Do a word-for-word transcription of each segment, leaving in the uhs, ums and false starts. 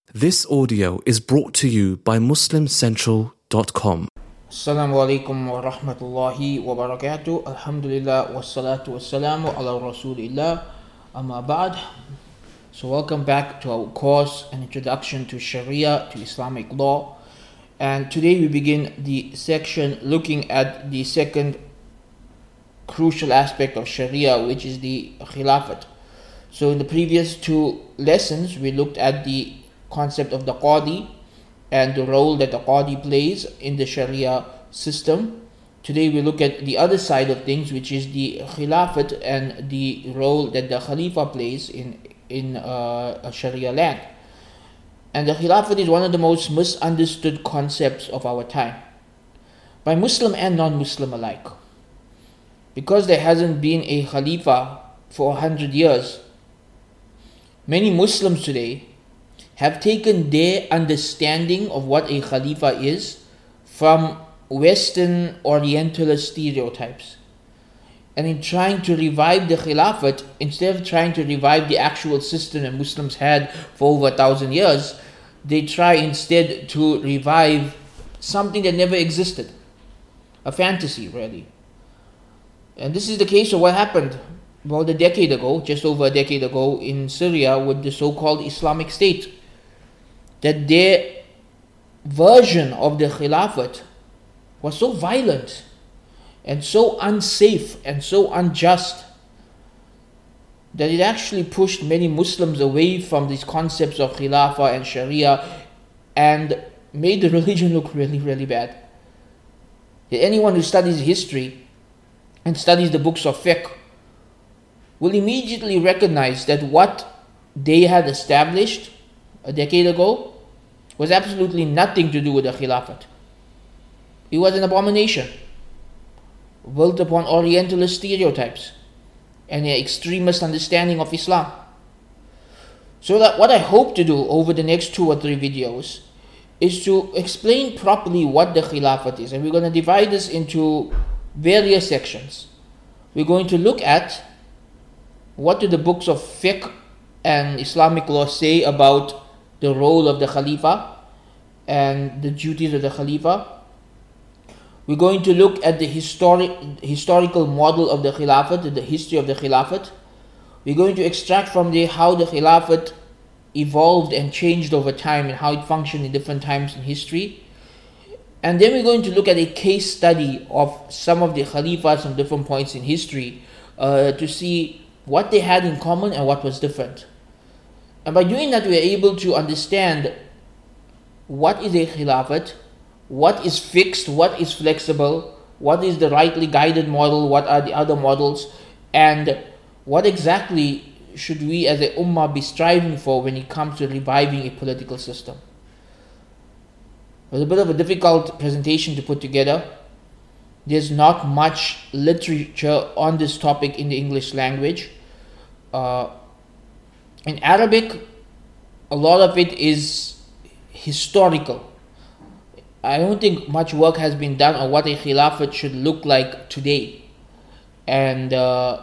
This audio is brought to you by muslim central dot com. Assalamu alaikum wa rahmatullahi wa barakatuh. Alhamdulillah wa salatu wa salamu ala rasulillah. Amma ba'd. So welcome back to our course, an introduction to Sharia, to Islamic law. And today we begin the section looking at the second crucial aspect of Sharia, which is the Khilafat. So in the previous two lessons, we looked at the concept of the Qadi and the role that the Qadi plays in the Sharia system. Today we look at the other side of things, which is the Khilafat and the role that the Khalifa plays in, in uh, a Sharia land. And the Khilafat is one of the most misunderstood concepts of our time, by Muslim and non-Muslim alike. Because there hasn't been a Khalifa for a hundred years, many Muslims today have taken their understanding of what a Khalifa is from Western Orientalist stereotypes. And in trying to revive the Khilafat, instead of trying to revive the actual system that Muslims had for over a thousand years, they try instead to revive something that never existed. A fantasy, really. And this is the case of what happened about a decade ago, just over a decade ago, in Syria with the so-called Islamic State. That their version of the Khilafat was so violent and so unsafe and so unjust that it actually pushed many Muslims away from these concepts of Khilafah and Sharia and made the religion look really, really bad. Anyone who studies history and studies the books of fiqh will immediately recognize that what they had established a decade ago was absolutely nothing to do with the Khilafat. It was an abomination built upon Orientalist stereotypes and an extremist understanding of Islam. So that what I hope to do over the next two or three videos is to explain properly what the Khilafat is. And we're going to divide this into various sections. We're going to look at what do the books of fiqh and Islamic law say about the role of the Khalifa and the duties of the Khalifa. We're going to look at the historic, historical model of the Khilafat, the history of the Khilafat. We're going to extract from there how the Khilafat evolved and changed over time and how it functioned in different times in history. And then we're going to look at a case study of some of the Khalifas from different points in history uh, to see what they had in common and what was different. And by doing that, we are able to understand what is a Khilafat, what is fixed, what is flexible, what is the rightly guided model, what are the other models, and what exactly should we as a ummah be striving for when it comes to reviving a political system. It was a bit of a difficult presentation to put together. There's not much literature on this topic in the English language. Uh, In Arabic, a lot of it is historical. I don't think much work has been done on what a Khilafat should look like today and uh,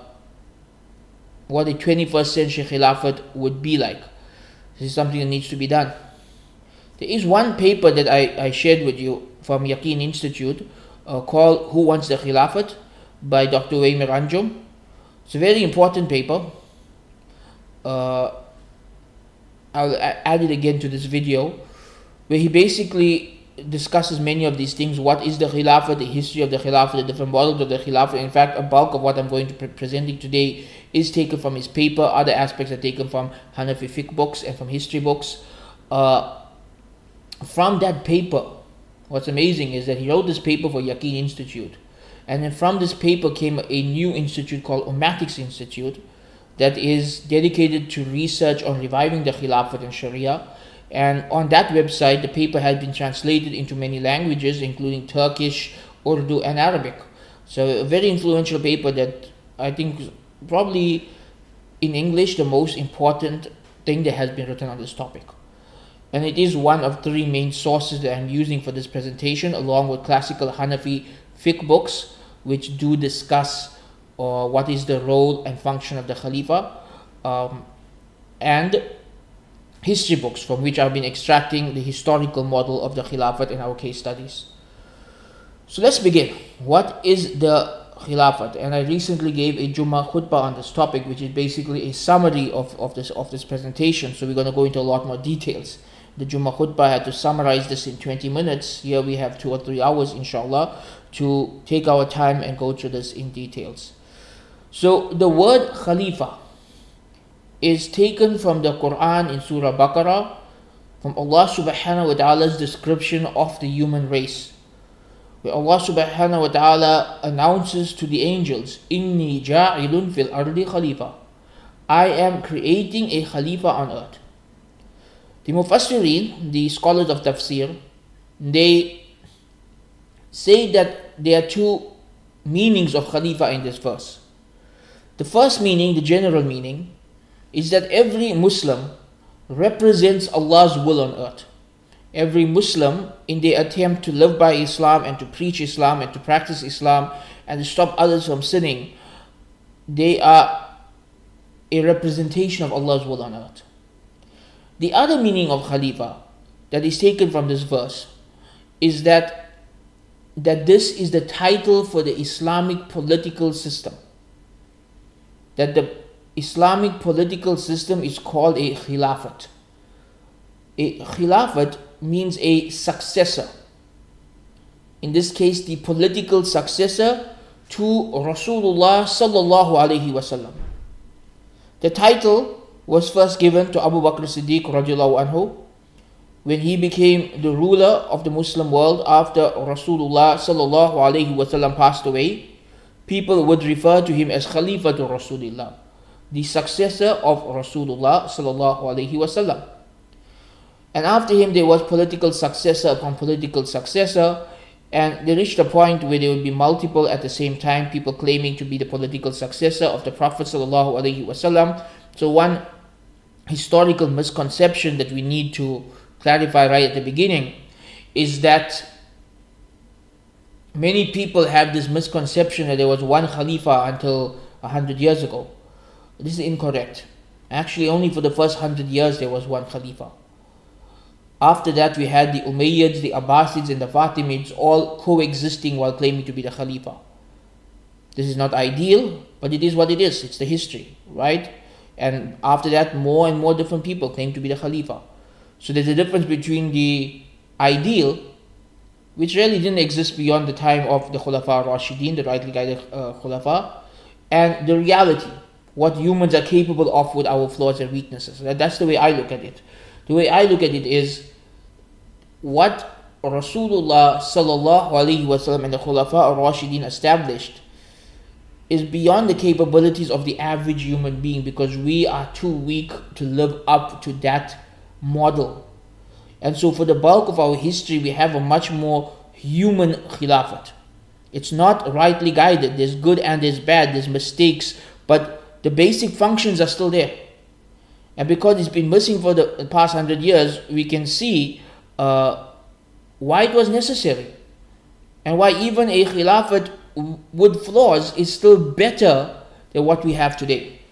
what a twenty-first century Khilafat would be like. This is something that needs to be done. There is one paper that I, I shared with you from Yaqeen Institute uh, called Who Wants the Khilafat by Doctor Waymir Anjum. It's a very important paper. Uh, I'll add it again to this video, where he basically discusses many of these things. What is the Khilafah, the history of the Khilafah, the different models of the Khilafah. In fact, a bulk of what I'm going to be presenting today is taken from his paper. Other aspects are taken from Hanafi fiqh books and from history books. Uh, from that paper, what's amazing is that he wrote this paper for Yaqeen Institute. And then from this paper came a new institute called Ummatics Institute, that is dedicated to research on reviving the Khilafat and Sharia. And on that website, the paper has been translated into many languages, including Turkish, Urdu, and Arabic. So a very influential paper that I think is probably in English the most important thing that has been written on this topic. And it is one of three main sources that I'm using for this presentation, along with classical Hanafi fiqh books, which do discuss uh, what is the role and function of the Khalifa. Um, and history books from which I've been extracting the historical model of the Khilafat in our case studies. So let's begin. What is the Khilafat? And I recently gave a Jummah khutbah on this topic, which is basically a summary of, of this of this presentation. So we're going to go into a lot more details. The Jummah khutbah had to summarize this in twenty minutes. Here we have two or three hours, inshallah, to take our time and go through this in details. So the word Khalifa is taken from the Quran in Surah Baqarah, from Allah subhanahu wa ta'ala's description of the human race, where Allah subhanahu wa ta'ala announces to the angels, Inni ja'ilun fil ardi khalifa. I am creating a Khalifa on earth. The Mufassirin, the scholars of Tafsir, they say that there are two meanings of Khalifa in this verse. The first meaning, the general meaning, is that every Muslim represents Allah's will on earth. Every Muslim, in their attempt to live by Islam and to preach Islam and to practice Islam and to stop others from sinning, they are a representation of Allah's will on earth. The other meaning of Khalifa that is taken from this verse is that, that this is the title for the Islamic political system. That the Islamic political system is called a Khilafat. A Khilafat means a successor. In this case, the political successor to Rasulullah sallallahu alaihi wasallam. The title was first given to Abu Bakr Siddiq radiallahu anhu when he became the ruler of the Muslim world after Rasulullah sallallahu alaihi wasallam passed away. People would refer to him as Khalifa to Rasulullah, the successor of Rasulullah sallallahu alaihi wasallam. And after him there was political successor upon political successor, and they reached a point where there would be multiple at the same time, people claiming to be the political successor of the Prophet sallallahu alaihi wasallam. So one historical misconception that we need to clarify right at the beginning is that many people have this misconception that there was one Khalifa until a hundred years ago. This is incorrect. Actually, only for the first hundred years there was one Khalifa. After that, we had the Umayyads, the Abbasids, and the Fatimids all coexisting while claiming to be the Khalifa. This is not ideal, but it is what it is. It's the history, right? And after that, more and more different people claim to be the Khalifa. So there's a difference between the ideal, which really didn't exist beyond the time of the Khulafa Rashidin, the rightly guided uh, Khulafa, and the reality, what humans are capable of with our flaws and weaknesses. That's the way I look at it. The way I look at it is what Rasulullah sallallahu alaihi wasallam and the Khulafa Rashidin established is beyond the capabilities of the average human being, because we are too weak to live up to that model. And so for the bulk of our history, we have a much more human Khilafat. It's not rightly guided. There's good and there's bad, there's mistakes, but the basic functions are still there. And because it's been missing for the past hundred years, we can see uh, why it was necessary, and why even a Khilafat with flaws is still better than what we have today.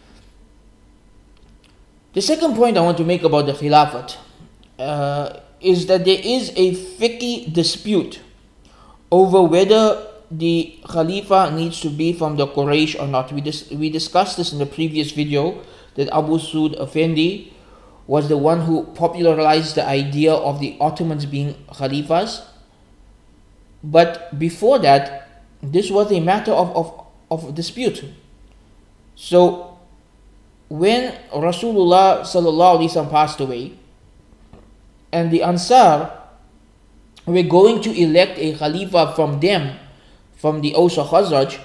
The second point I want to make about the Khilafat uh, is that there is a fiqhi dispute over whether the Khalifa needs to be from the Quraysh or not. We, dis- we discussed this in the previous video, that Abu Suud Effendi was the one who popularized the idea of the Ottomans being Khalifas. But before that, this was a matter of, of, of dispute. So when Rasulullah sallallahu alaihi wasallam passed away, and the Ansar were going to elect a Khalifa from them, from the Aus or Khazraj,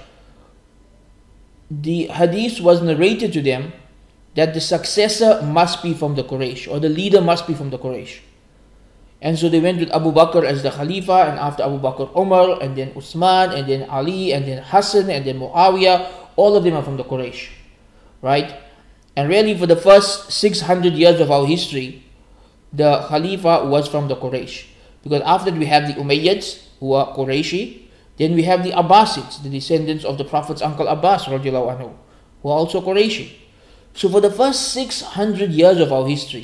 the hadith was narrated to them that the successor must be from the Quraysh, or the leader must be from the Quraysh. And so they went with Abu Bakr as the Khalifa, and after Abu Bakr, Umar, and then Uthman, and then Ali, and then Hassan, and then Muawiyah. All of them are from the Quraysh, right? And really for the first six hundred years of our history, the Khalifa was from the Quraysh. Because after that we have the Umayyads, who are Qurayshi. Then we have the Abbasids, the descendants of the Prophet's uncle Abbas radiallahu anhu, who are also Qurayshi. So for the first six hundred years of our history,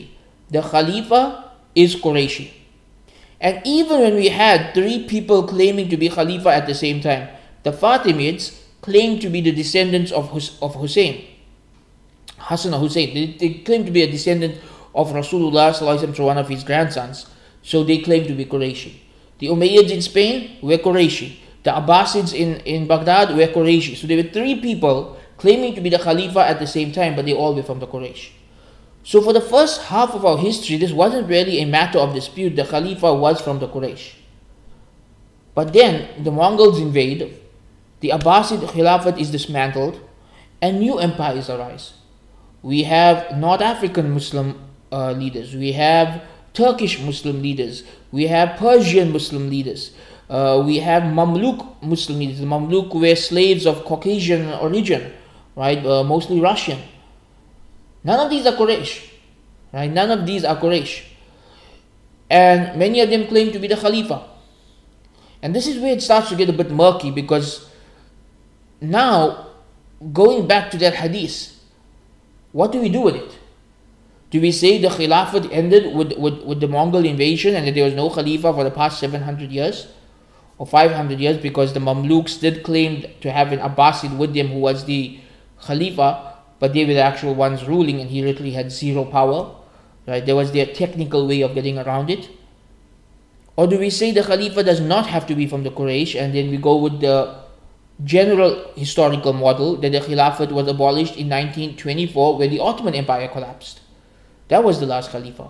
the Khalifa is Qurayshi. And even when we had three people claiming to be Khalifa at the same time, the Fatimids claimed to be the descendants of, Hus- of Hussein, Hassan or Hussein. They, they claim to be a descendant of Rasulullah sallallahu alaihi wasallam through one of his grandsons. So they claim to be Qurayshi. The Umayyads in Spain were Qurayshi. The Abbasids in, in Baghdad were Qurayshi. So there were three people claiming to be the Khalifa at the same time, but they all were from the Quraysh. So for the first half of our history, this wasn't really a matter of dispute. The Khalifa was from the Quraysh. But then the Mongols invade, the Abbasid Khilafat is dismantled, and new empires arise. We have North African Muslim uh, leaders. We have Turkish Muslim leaders. We have Persian Muslim leaders. Uh, we have Mamluk Muslim leaders. The Mamluk were slaves of Caucasian origin, right? Uh, mostly Russian. None of these are Quraysh, right? None of these are Quraysh. And many of them claim to be the Khalifa. And this is where it starts to get a bit murky, because now, going back to that hadith, what do we do with it? Do we say the Khilafat ended with, with, with the Mongol invasion and that there was no Khalifa for the past seven hundred years or five hundred years, because the Mamluks did claim to have an Abbasid with them who was the Khalifa, but they were the actual ones ruling and he literally had zero power, right? There was their technical way of getting around it. Or do we say the Khalifa does not have to be from the Quraysh, and then we go with the general historical model that the Khilafat was abolished in nineteen twenty-four when the Ottoman Empire collapsed? That was the last Khalifa.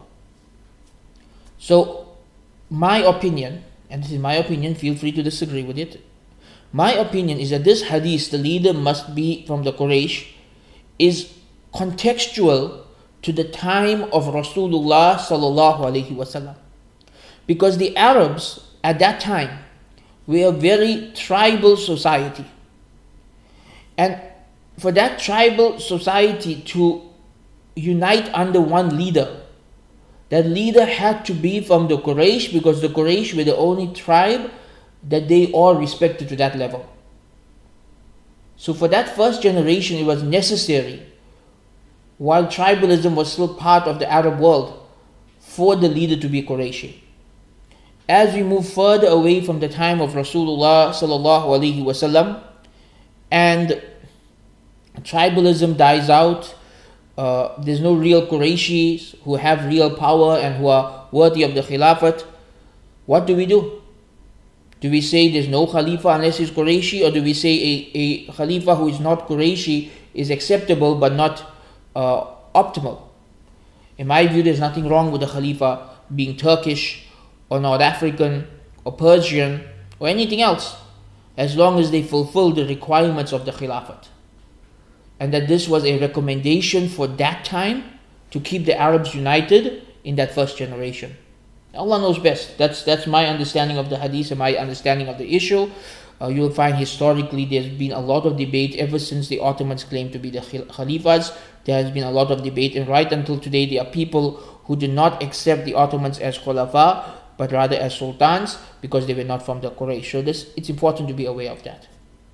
So, my opinion, and this is my opinion, feel free to disagree with it. My opinion is that this hadith, the leader must be from the Quraysh, is contextual to the time of Rasulullah sallallahu alaihi wasallam. Because the Arabs at that time were a very tribal society. And for that tribal society to unite under one leader, that leader had to be from the Quraysh, because the Quraysh were the only tribe that they all respected to that level. So for that first generation, it was necessary, while tribalism was still part of the Arab world, for the leader to be Qurayshi. As we move further away from the time of Rasulullah sallallahu alaihi wasallam, and tribalism dies out, uh, there's no real Qurayshis who have real power and who are worthy of the Khilafat, what do we do? Do we say there's no Khalifa unless he's Qurayshi, or do we say a, a Khalifa who is not Qurayshi is acceptable but not uh, optimal? In my view, there's nothing wrong with the Khalifa being Turkish or North African or Persian or anything else, as long as they fulfill the requirements of the Khilafat. And that this was a recommendation for that time to keep the Arabs united in that first generation. Allah knows best. That's that's my understanding of the hadith and my understanding of the issue. Uh, you'll find historically there's been a lot of debate ever since the Ottomans claimed to be the Khalifas. There has been a lot of debate, and right until today there are people who do not accept the Ottomans as Khulafa, but rather as sultans, because they were not from the Quraysh. So this, it's important to be aware of that.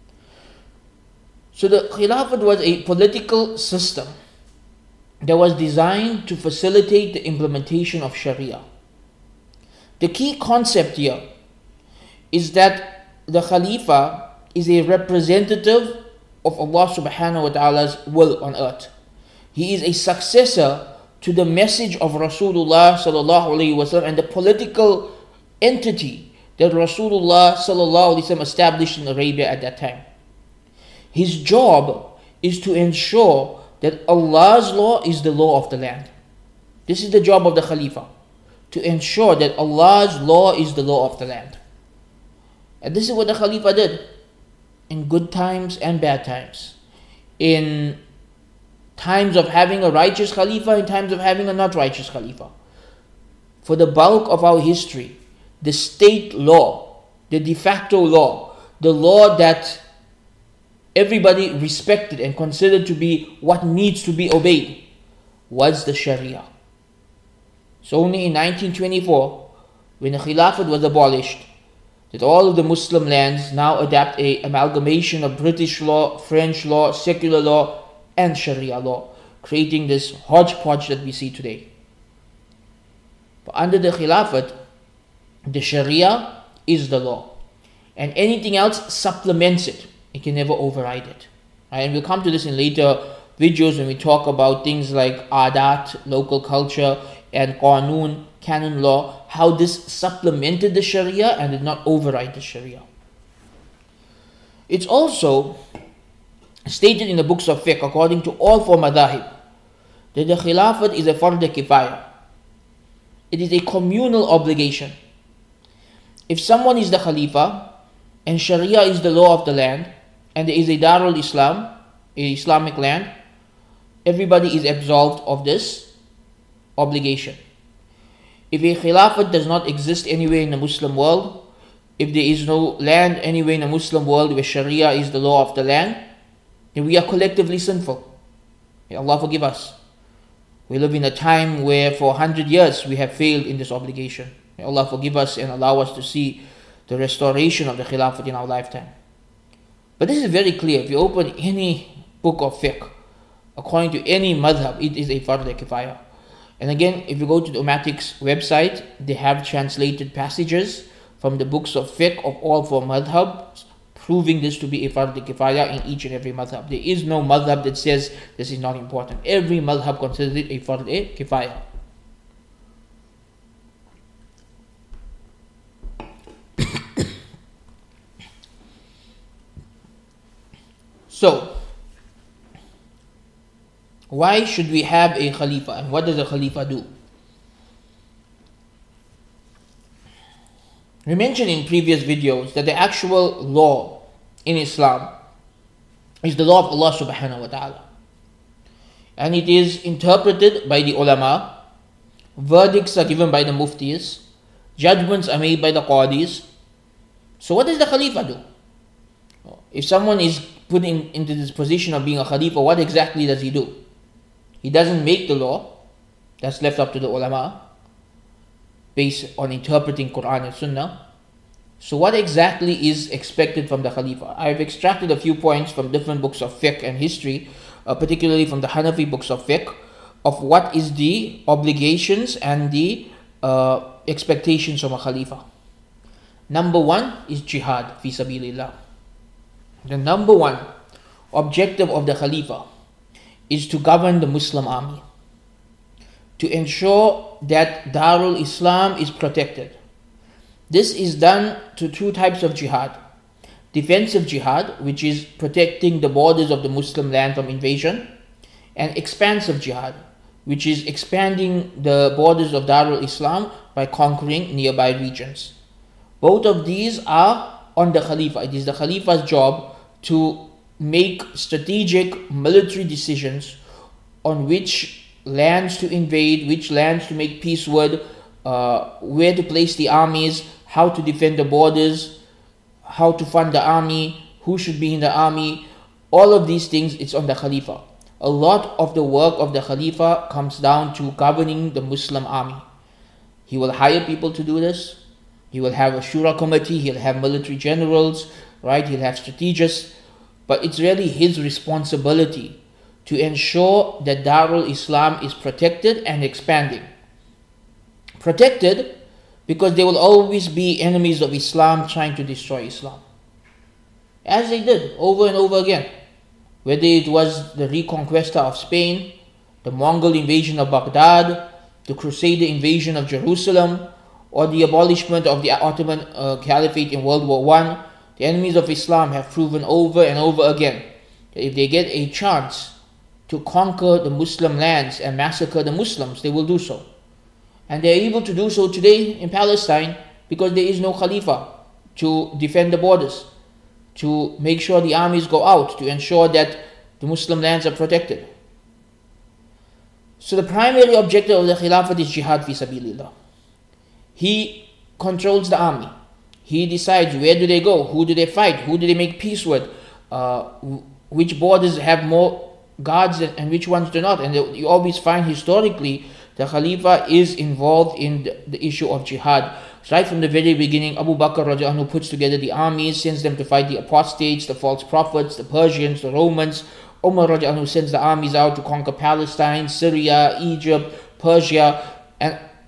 So the Khilafat was a political system that was designed to facilitate the implementation of Sharia. The key concept here is that the Khalifa is a representative of Allah subhanahu wa ta'ala's will on earth. He is a successor to the message of Rasulullah sallallahu alaihi wasallam and the political entity that Rasulullah sallallahu alaihi wasallam established in Arabia at that time. His job is to ensure that Allah's law is the law of the land. This is the job of the Khalifa, to ensure that Allah's law is the law of the land. And this is what the Khalifa did in good times and bad times. In times of having a righteous Khalifa, in times of having a not righteous Khalifa. For the bulk of our history, the state law, the de facto law, the law that everybody respected and considered to be what needs to be obeyed, was the Sharia. So only in nineteen twenty-four, when the Khilafat was abolished, that all of the Muslim lands now adapt a amalgamation of British law, French law, secular law, and Sharia law, creating this hodgepodge that we see today. But under the Khilafat, the Sharia is the law. And anything else supplements it. It can never override it. Right? And we'll come to this in later videos when we talk about things like adat, local culture, and qanun, canon law, how this supplemented the Sharia and did not override the Sharia. It's also stated in the books of fiqh, according to all four madhahib, that the Khilafat is a fard kifaya. It is a communal obligation. If someone is the Khalifa, and Sharia is the law of the land, and there is a Darul Islam, a Islamic land, everybody is absolved of this obligation. If a Khilafat does not exist anywhere in the Muslim world, if there is no land anywhere in the Muslim world where Sharia is the law of the land, then we are collectively sinful. May Allah forgive us. We live in a time where for one hundred years we have failed in this obligation. May Allah forgive us and allow us to see the restoration of the Khilafat in our lifetime. But this is very clear. If you open any book of fiqh, according to any madhab, it is a fard kifaya. And again, if you go to the Ummatics website, they have translated passages from the books of fiqh of all four madhabs, proving this to be a fard kifaya in each and every madhab. There is no madhab that says this is not important. Every madhab considers it a fard kifaya. So, why should we have a Khalifa, and what does a Khalifa do? We mentioned in previous videos that the actual law in Islam is the law of Allah subhanahu wa ta'ala. And it is interpreted by the ulama, verdicts are given by the muftis, judgments are made by the qadis. So what does the Khalifa do? If someone is put in, into this position of being a Khalifa, what exactly does he do? He doesn't make the law. That's left up to the ulama, based on interpreting Quran and Sunnah. So what exactly is expected from the Khalifa? I've extracted a few points from different books of fiqh and history, uh, particularly from the Hanafi books of fiqh, of what is the obligations and the uh, expectations from a Khalifa. Number one is jihad fi sabilillah. The number one objective of the Khalifa is to govern the Muslim army, to ensure that Darul Islam is protected. This is done to two types of jihad. Defensive jihad, which is protecting the borders of the Muslim land from invasion, and expansive jihad, which is expanding the borders of Darul Islam by conquering nearby regions. Both of these are on the Khalifa. It is the Khalifa's job to make strategic military decisions on which lands to invade, which lands to make peace with, uh, where to place the armies, how to defend the borders, how to fund the army, who should be in the army. All of these things, it's on the Khalifa. A lot of the work of the Khalifa comes down to governing the Muslim army. He will hire people to do this. He will have a shura committee. He'll have military generals, right? He'll have strategists. But it's really his responsibility to ensure that Darul Islam is protected and expanding. Protected because there will always be enemies of Islam trying to destroy Islam, as they did over and over again. Whether it was the reconquista of Spain, the Mongol invasion of Baghdad, the Crusader invasion of Jerusalem, or the abolishment of the Ottoman uh, Caliphate in World War One, the enemies of Islam have proven over and over again that if they get a chance to conquer the Muslim lands and massacre the Muslims, they will do so. And they are able to do so today in Palestine because there is no Khalifa to defend the borders, to make sure the armies go out, to ensure that the Muslim lands are protected. So the primary objective of the Khilafat is jihad fi sabilillah. He controls the army. He decides where do they go, who do they fight, who do they make peace with, uh, which borders have more guards and, and which ones do not. And you always find historically the Khalifa is involved in the, the issue of jihad. Right from the very beginning, Abu Bakr radiallahu anhu puts together the armies, sends them to fight the apostates, the false prophets, the Persians, the Romans. Umar radiallahu anhu sends the armies out to conquer Palestine, Syria, Egypt, Persia, and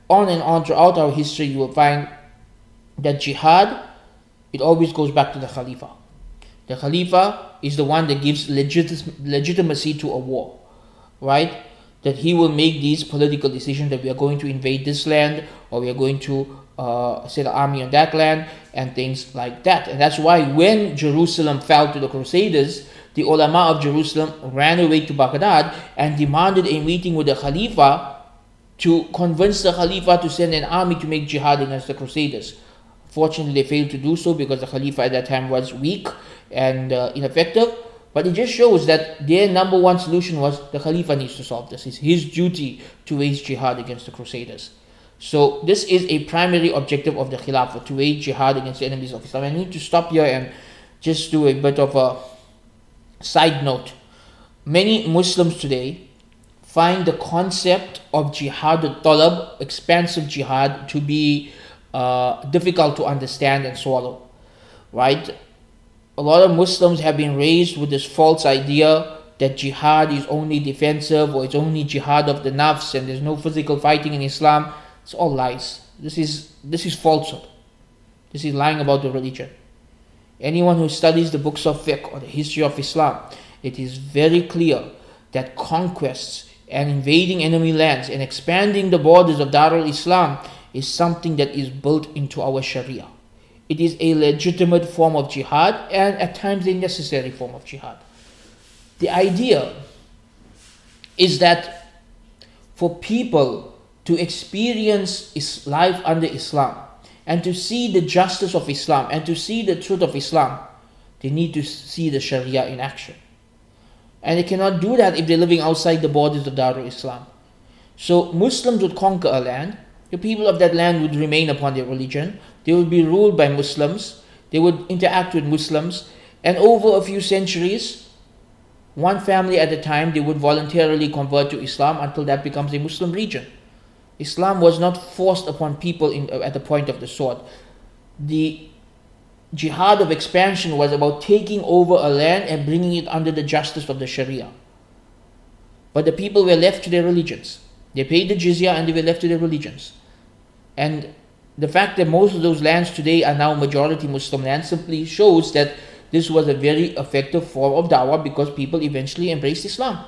on and on throughout our history, you will find that jihad, it always goes back to the Khalifa. The Khalifa is the one that gives legit- legitimacy to a war, right? That he will make these political decisions that we are going to invade this land, or we are going to uh, set an army on that land, and things like that. And that's why when Jerusalem fell to the Crusaders, the ulama of Jerusalem ran away to Baghdad and demanded a meeting with the Khalifa to convince the Khalifa to send an army to make jihad against the Crusaders. Fortunately, they failed to do so because the Khalifa at that time was weak and uh, ineffective. But it just shows that their number one solution was the Khalifa needs to solve this. It's his duty to wage jihad against the Crusaders. So this is a primary objective of the Khilafah, to wage jihad against the enemies of Islam. I need to stop here and just do a bit of a side note. Many Muslims today find the concept of jihad al-talab, expansive jihad, to be uh, difficult to understand and swallow, right? A lot of Muslims have been raised with this false idea that jihad is only defensive, or it's only jihad of the nafs and there's no physical fighting in Islam. It's all lies. This is this is falsehood. This is lying about the religion. Anyone who studies the books of fiqh or the history of Islam, it is very clear that conquests and invading enemy lands and expanding the borders of Darul Islam is something that is built into our Sharia. It is a legitimate form of jihad, and at times a necessary form of jihad. The idea is that for people to experience is life under Islam and to see the justice of Islam and to see the truth of Islam, they need to see the Sharia in action. And they cannot do that if they're living outside the borders of Darul Islam. So Muslims would conquer a land, the people of that land would remain upon their religion, they would be ruled by Muslims, they would interact with Muslims, and over a few centuries, one family at a time, they would voluntarily convert to Islam until that becomes a Muslim region. Islam was not forced upon people in, at the point of the sword. The jihad of expansion was about taking over a land and bringing it under the justice of the Sharia. But the people were left to their religions. They paid the jizya and they were left to their religions. And the fact that most of those lands today are now majority Muslim lands simply shows that this was a very effective form of da'wah, because people eventually embraced Islam.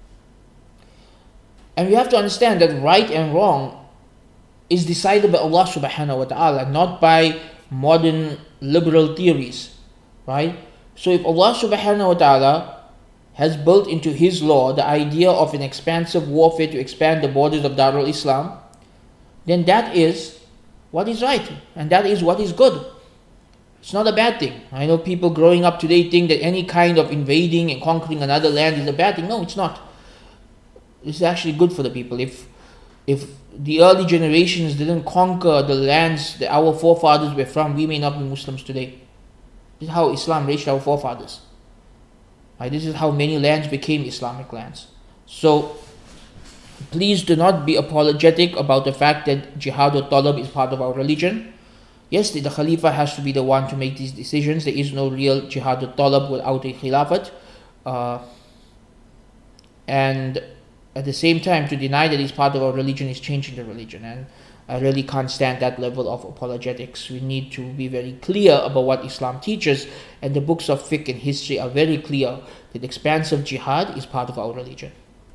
And we have to understand that right and wrong is decided by Allah subhanahu wa ta'ala, not by modern liberal theories, right? So if Allah subhanahu wa ta'ala has built into His law the idea of an expansive warfare to expand the borders of Darul Islam, then that is what is right, and that is what is good. It's not a bad thing. I know people growing up today think that any kind of invading and conquering another land is a bad thing. No, it's not. It's actually good for the people. If if the early generations didn't conquer the lands that our forefathers were from, we may not be Muslims today. This is how Islam reached our forefathers. Right? This is how many lands became Islamic lands. So please do not be apologetic about the fact that jihad or talab is part of our religion. Yes, the, the Khalifa has to be the one to make these decisions. There is no real jihad or talab without a Khilafat. Uh, and at the same time, to deny that it's part of our religion is changing the religion. And I really can't stand that level of apologetics. We need to be very clear about what Islam teaches. And the books of fiqh and history are very clear that expansive jihad is part of our religion.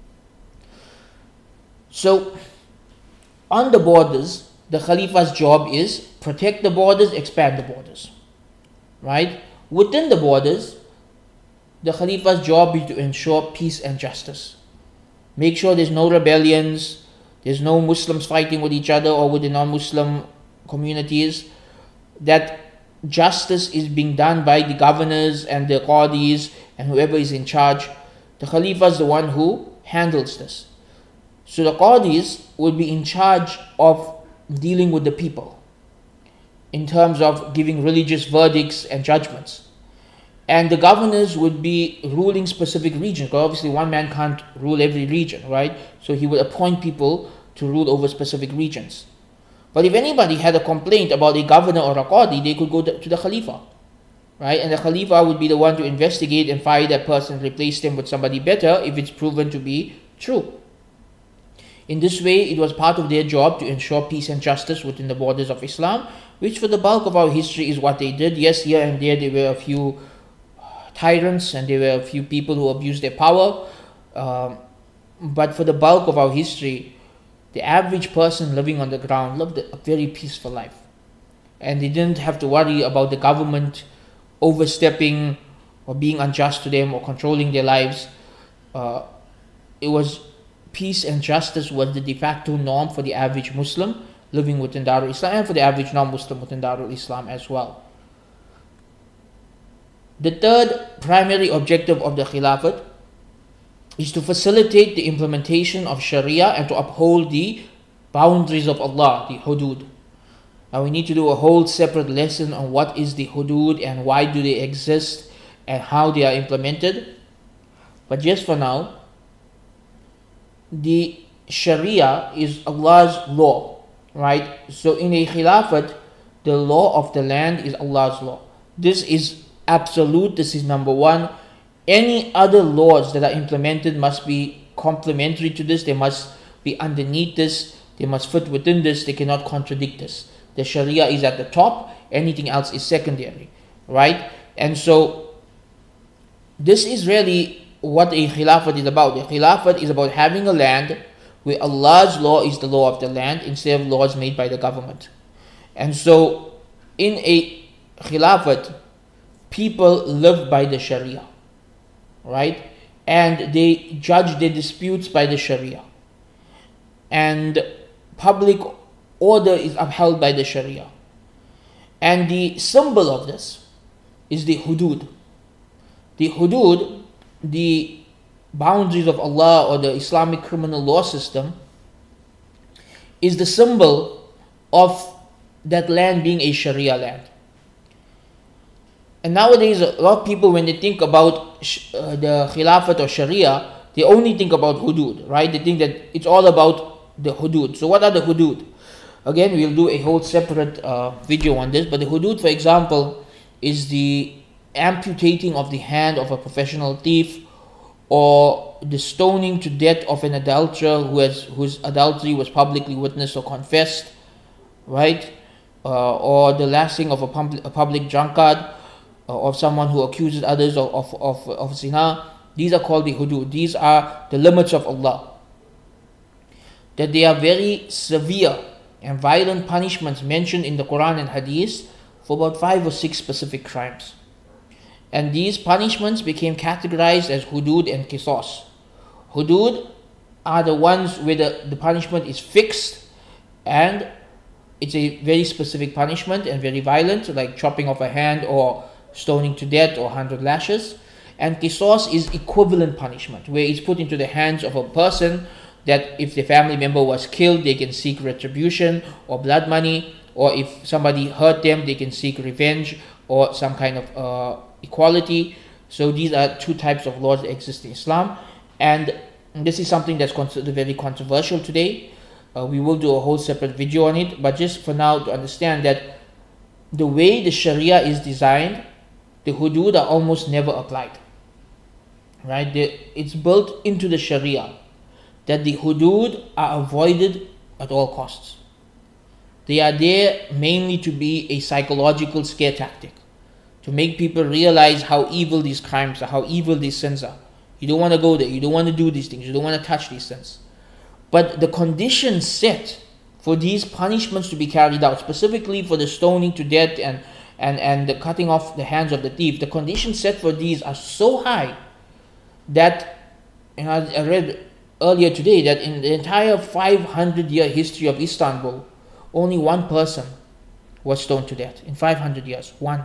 So, on the borders, the Khalifa's job is protect the borders, expand the borders. Right? Within the borders, the Khalifa's job is to ensure peace and justice. Make sure there's no rebellions, there's no Muslims fighting with each other or with the non-Muslim communities, that justice is being done by the governors and the qadis and whoever is in charge. The Khalifa is the one who handles this. So the qadis will be in charge of dealing with the people in terms of giving religious verdicts and judgments. And the governors would be ruling specific regions, because obviously one man can't rule every region, right? So he would appoint people to rule over specific regions. But if anybody had a complaint about a governor or a qadi, they could go to the Khalifa, right? And the Khalifa would be the one to investigate and fire that person, replace them with somebody better if it's proven to be true. In this way, it was part of their job to ensure peace and justice within the borders of Islam, which for the bulk of our history is what they did. Yes, here and there there were a few tyrants and there were a few people who abused their power, um, but for the bulk of our history, the average person living on the ground lived a very peaceful life. And they didn't have to worry about the government overstepping or being unjust to them or controlling their lives. Uh, it was peace and justice was the de facto norm for the average Muslim living within Darul Islam, and for the average non-Muslim within Darul Islam as well. The third primary objective of the Khilafat is to facilitate the implementation of Sharia and to uphold the boundaries of Allah, the hudud. Now we need to do a whole separate lesson on what is the hudud and why do they exist and how they are implemented. But just for now, the Sharia is Allah's law, right? So in a Khilafat, the law of the land is Allah's law. This is absolute, this is number one. Any other laws that are implemented must be complementary to this, they must be underneath this, they must fit within this, they cannot contradict this. The Sharia is at the top, anything else is secondary, right? And so this is really what a Khilafat is about. The Khilafat is about having a land where Allah's law is the law of the land instead of laws made by the government. And so in a Khilafat, people live by the Sharia, right? And they judge their disputes by the Sharia. And public order is upheld by the Sharia. And the symbol of this is the hudud. The hudud, the boundaries of Allah or the Islamic criminal law system, is the symbol of that land being a Sharia land. And nowadays, a lot of people, when they think about uh, the Khilafat or Sharia, they only think about hudud, right? They think that it's all about the hudud. So what are the hudud? Again, we'll do a whole separate uh, video on this, but the hudud, for example, is the amputating of the hand of a professional thief, or the stoning to death of an adulterer who has whose adultery was publicly witnessed or confessed, right? Uh, or the lashing of a, pub- a public drunkard, uh, of someone who accuses others of, of, of, of zina. These are called the hudud. These are the limits of Allah. That they are very severe and violent punishments mentioned in the Quran and Hadith for about five or six specific crimes. And these punishments became categorized as hudud and qisas. Hudud are the ones where the, the punishment is fixed and it's a very specific punishment and very violent, like chopping off a hand or stoning to death or one hundred lashes. And qisas is equivalent punishment, where it's put into the hands of a person that if the family member was killed, they can seek retribution or blood money, or if somebody hurt them, they can seek revenge or some kind of uh, equality. So these are two types of laws that exist in Islam, and this is something that's considered very controversial today. Uh, we will do a whole separate video on it, but just for now to understand that the way the Sharia is designed, the hudud are almost never applied, right? The, it's built into the Sharia that the hudud are avoided at all costs. They are there mainly to be a psychological scare tactic, to make people realize how evil these crimes are, how evil these sins are. You don't want to go there, you don't want to do these things, you don't want to touch these things. But the conditions set for these punishments to be carried out, specifically for the stoning to death and, and, and the cutting off the hands of the thief, the conditions set for these are so high that, you know, I read earlier today that in the entire five hundred year history of Istanbul, only one person was stoned to death. In five hundred years, one.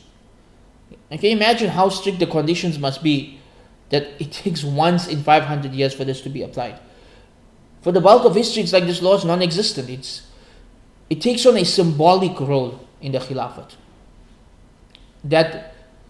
And can you imagine how strict the conditions must be that it takes once in five hundred years for this to be applied? For the bulk of history, it's like this law is non-existent. It's, it takes on a symbolic role in the Khilafat. That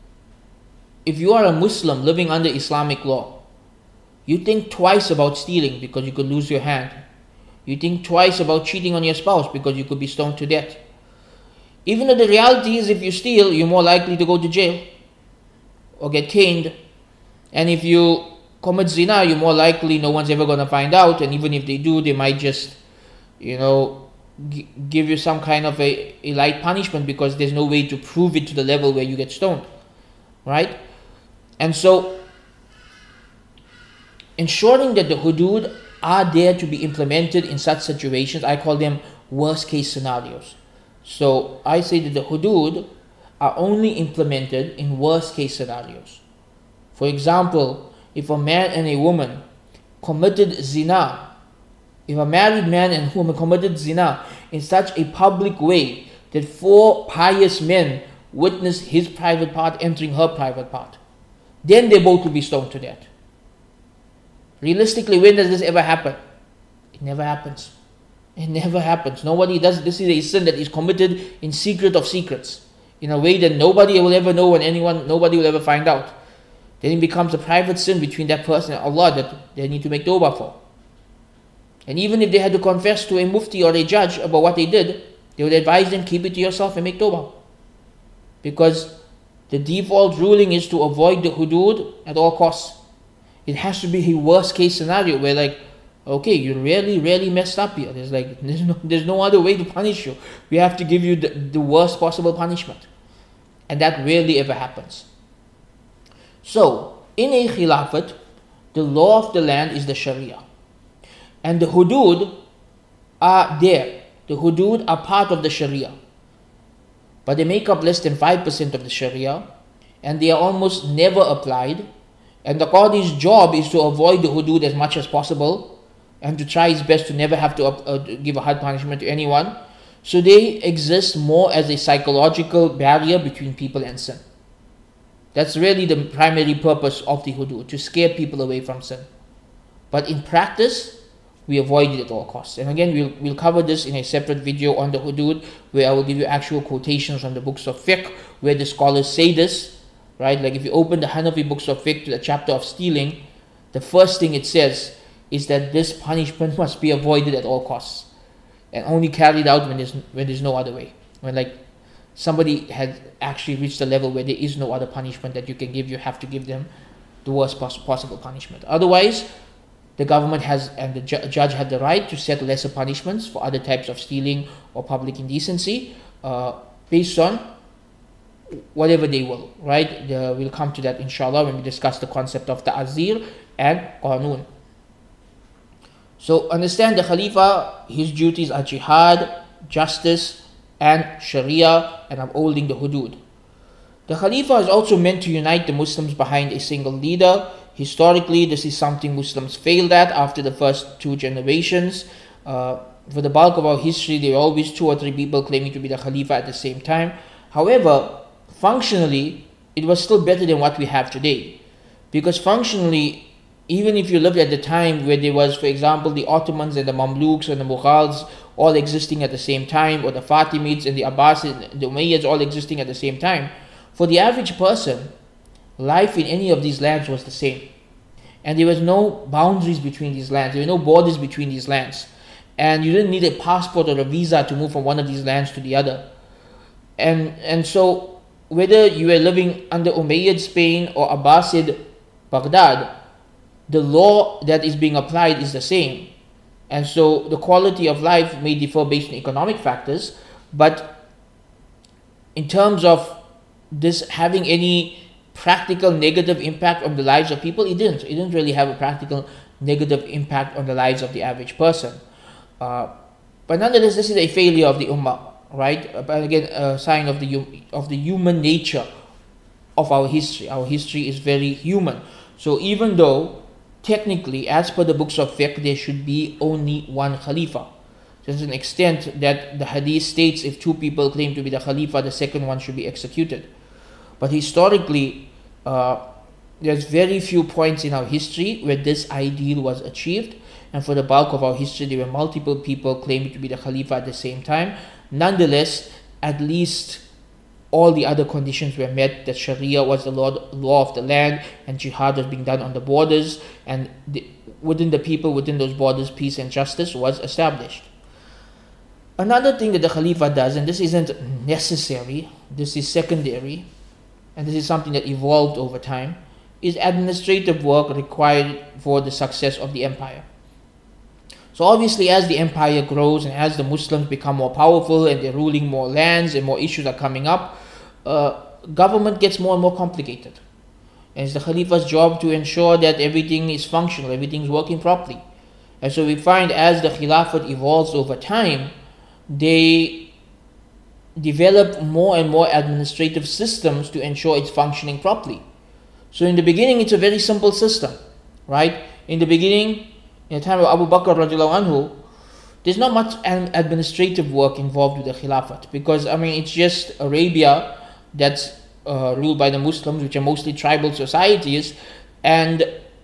if you are a Muslim living under Islamic law, you think twice about stealing because you could lose your hand. You think twice about cheating on your spouse because you could be stoned to death. Even though the reality is if you steal, you're more likely to go to jail or get caned. And if you commit zina, you're more likely no one's ever going to find out, and even if they do, they might just, you know, g- give you some kind of a, a light punishment because there's no way to prove it to the level where you get stoned, right? And so, ensuring that the hudud are there to be implemented in such situations, I call them worst case scenarios. So I say that the hudud are only implemented in worst case scenarios. For example, if a man and a woman committed zina, if a married man and woman committed zina in such a public way that four pious men witnessed his private part entering her private part, then they both will be stoned to death. Realistically, when does this ever happen? It never happens. It never happens. Nobody does. This is a sin that is committed in secret of secrets, in a way that nobody will ever know and anyone, nobody will ever find out. Then it becomes a private sin between that person and Allah that they need to make tawbah for. And even if they had to confess to a mufti or a judge about what they did, they would advise them, keep it to yourself and make tawbah. Because the default ruling is to avoid the hudud at all costs. It has to be a worst case scenario where, like, okay, you really, really messed up here. There's like there's no there's no other way to punish you. We have to give you the, the worst possible punishment. And that rarely ever happens. So, in a khilafat, the law of the land is the Sharia. And the hudud are there. The hudud are part of the Sharia. But they make up less than five percent of the Sharia, and they are almost never applied. And the Qadi's job is to avoid the hudud as much as possible and to try his best to never have to uh, give a hard punishment to anyone. So they exist more as a psychological barrier between people and sin. That's really the primary purpose of the hudud, to scare people away from sin. But in practice, we avoid it at all costs. And again, we'll, we'll cover this in a separate video on the hudud, where I will give you actual quotations from the books of fiqh, where the scholars say this. Right, like if you open the Hanafi books of fiqh to the chapter of stealing, the first thing it says is that this punishment must be avoided at all costs, and only carried out when there's when there's no other way. When like somebody has actually reached a level where there is no other punishment that you can give, you have to give them the worst pos- possible punishment. Otherwise, the government has and the ju- judge had the right to set lesser punishments for other types of stealing or public indecency, uh, based on whatever they will, right? The, we'll come to that inshallah when we discuss the concept of ta'zir and qanun. So understand the Khalifa, his duties are jihad, justice, and sharia, and upholding the hudud. The Khalifa is also meant to unite the Muslims behind a single leader. Historically, this is something Muslims failed at after the first two generations. Uh, for the bulk of our history, there were always two or three people claiming to be the Khalifa at the same time. However, functionally, it was still better than what we have today. Because functionally, even if you looked at the time where there was, for example, the Ottomans and the Mamluks and the Mughals all existing at the same time, or the Fatimids and the Abbasids and the Umayyads all existing at the same time, for the average person, life in any of these lands was the same. And there was no boundaries between these lands. There were no borders between these lands. And you didn't need a passport or a visa to move from one of these lands to the other. And and so, whether you were living under Umayyad Spain or Abbasid Baghdad, the law that is being applied is the same. And so the quality of life may differ based on economic factors, but in terms of this having any practical negative impact on the lives of people, it didn't. It didn't really have a practical negative impact on the lives of the average person. Uh, but nonetheless, this is a failure of the Ummah. Right, but again, a sign of the of the human nature of our history. Our history is very human. So even though technically, as per the books of fiqh, there should be only one Khalifa, to an extent that the Hadith states if two people claim to be the Khalifa, the second one should be executed. But historically, uh, there's very few points in our history where this ideal was achieved, and for the bulk of our history, there were multiple people claiming to be the Khalifa at the same time. Nonetheless, at least all the other conditions were met, that Sharia was the law, law of the land, and jihad was being done on the borders, and the, within the people, within those borders, peace and justice was established. Another thing that the Khalifa does, and this isn't necessary, this is secondary, and this is something that evolved over time, is administrative work required for the success of the empire. So obviously, as the empire grows and as the Muslims become more powerful and they're ruling more lands and more issues are coming up, uh, government gets more and more complicated. And it's the Khalifa's job to ensure that everything is functional, everything is working properly. And so we find as the Khilafat evolves over time, they develop more and more administrative systems to ensure it's functioning properly. So in the beginning, it's a very simple system, right? In the beginning, in the time of Abu Bakr radiallahu anhu, there's not much administrative work involved with the Khilafat, because I mean it's just Arabia that's uh, ruled by the Muslims, which are mostly tribal societies, and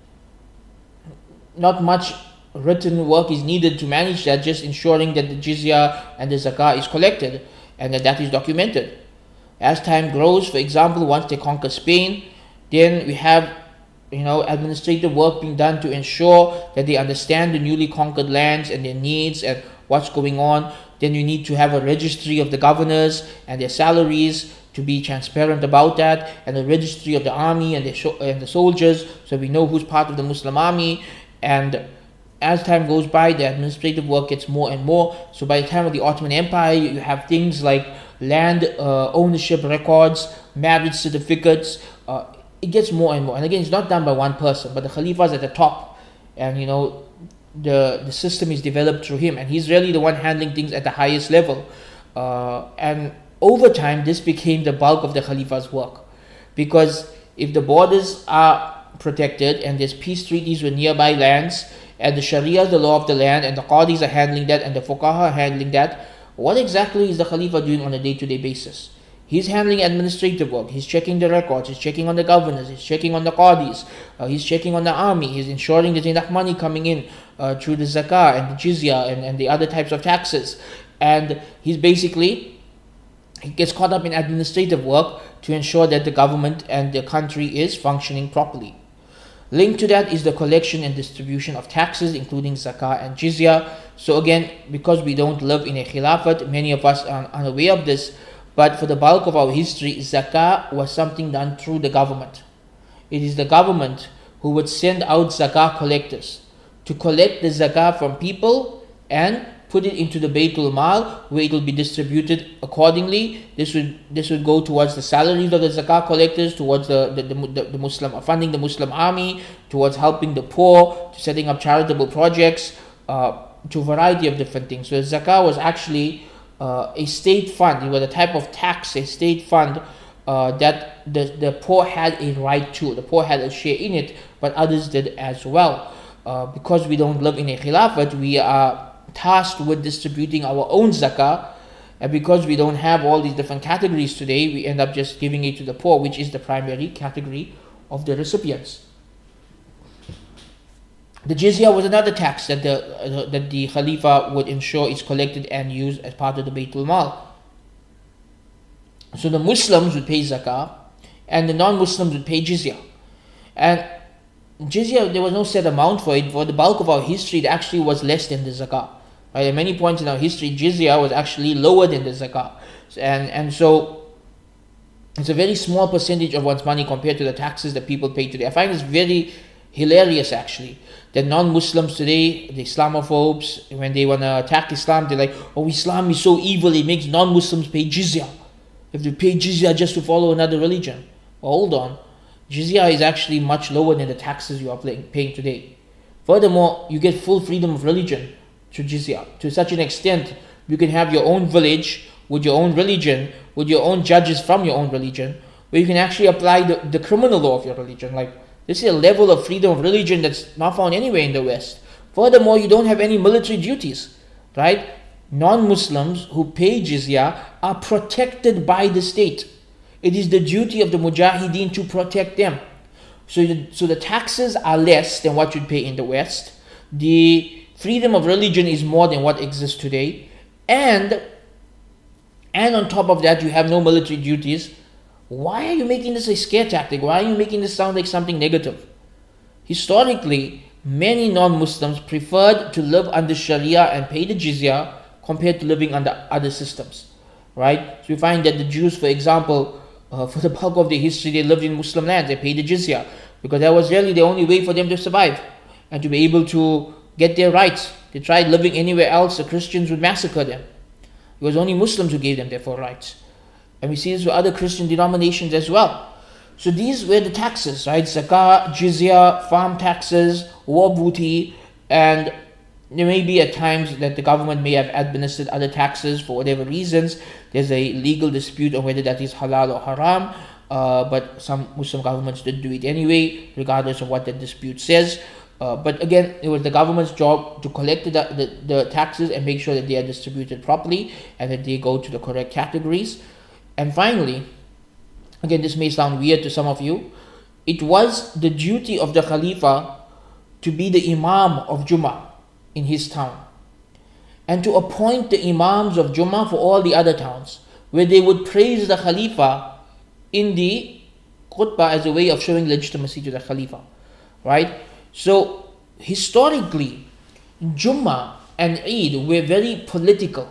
not much written work is needed to manage that, just ensuring that the jizya and the zakah is collected and that that is documented. As time grows, for example, once they conquer Spain, then we have you know, administrative work being done to ensure that they understand the newly conquered lands and their needs and what's going on. Then you need to have a registry of the governors and their salaries to be transparent about that, and a registry of the army and the, sh- and the soldiers, so we know who's part of the Muslim army. And as time goes by, the administrative work gets more and more. So by the time of the Ottoman Empire, you have things like land uh, ownership records, marriage certificates. Uh, It gets more and more, and again, it's not done by one person, but the Khalifa is at the top, and you know, the the system is developed through him, and he's really the one handling things at the highest level. Uh, and over time, this became the bulk of the Khalifa's work, because if the borders are protected and there's peace treaties with nearby lands, and the Sharia is the law of the land, and the Qadis are handling that, and the Fuqaha are handling that, what exactly is the Khalifa doing on a day-to-day basis? He's handling administrative work. He's checking the records. He's checking on the governors. He's checking on the qadis. Uh, he's checking on the army. He's ensuring there's enough money coming in uh, through the zakah and the jizya and, and the other types of taxes. And he's basically, he gets caught up in administrative work to ensure that the government and the country is functioning properly. Linked to that is the collection and distribution of taxes, including zakah and jizya. So again, because we don't live in a khilafat, many of us are unaware of this. But for the bulk of our history, zakah was something done through the government. It is the government who would send out zakah collectors to collect the zakah from people and put it into the Baytul Mal, where it will be distributed accordingly. This would this would go towards the salaries of the zakah collectors, towards the the, the, the Muslim funding the Muslim army, towards helping the poor, to setting up charitable projects, uh, to a variety of different things. So zakah was actually Uh, a state fund. It was a type of tax, a state fund uh, that the, the poor had a right to. The poor had a share in it, but others did as well. Uh, because we don't live in a khilafat, we are tasked with distributing our own zakah, and because we don't have all these different categories today, we end up just giving it to the poor, which is the primary category of the recipients. The jizya was another tax that the uh, that the Khalifa would ensure is collected and used as part of the Baytul Mal. So the Muslims would pay zakah, and the non-Muslims would pay jizya. And jizya, there was no set amount for it. For the bulk of our history, it actually was less than the zakah. Right? At many points in our history, jizya was actually lower than the zakah, and and so it's a very small percentage of one's money compared to the taxes that people pay today. I find this very hilarious, actually, that non-Muslims today, the Islamophobes, when they want to attack Islam, they're like, oh, Islam is so evil, it makes non-Muslims pay jizya. If they pay jizya just to follow another religion. Well, hold on. Jizya is actually much lower than the taxes you are paying today. Furthermore, you get full freedom of religion through jizya. To such an extent, you can have your own village with your own religion, with your own judges from your own religion, where you can actually apply the, the criminal law of your religion. Like, this is a level of freedom of religion that's not found anywhere in the West. Furthermore, you don't have any military duties, right? Non-Muslims who pay jizya are protected by the state. It is the duty of the mujahideen to protect them. So the, so the taxes are less than what you'd pay in the West. The freedom of religion is more than what exists today. And, and on top of that, you have no military duties. Why are you making this a scare tactic? Why are you making this sound like something negative? Historically, many non-Muslims preferred to live under Sharia and pay the jizya compared to living under other systems, right? So we find that the Jews, for example, uh, for the bulk of their history, they lived in Muslim lands, they paid the jizya. because that was really the only way for them to survive and to be able to get their rights. They tried living anywhere else, the Christians would massacre them. It was only Muslims who gave them their full rights. And we see this with other Christian denominations as well. So these were the taxes, right? Zakah, jizya, farm taxes, war booty, and there may be at times that the government may have administered other taxes for whatever reasons. There's a legal dispute on whether that is halal or haram, uh, but some Muslim governments did do it anyway, regardless of what the dispute says. Uh, but again, it was the government's job to collect the, the, the taxes and make sure that they are distributed properly and that they go to the correct categories. And finally, again, this may sound weird to some of you, it was the duty of the Khalifa to be the Imam of Jummah in his town and to appoint the Imams of Jummah for all the other towns, where they would praise the Khalifa in the khutbah as a way of showing legitimacy to the Khalifa, right? So historically, Jummah and Eid were very political.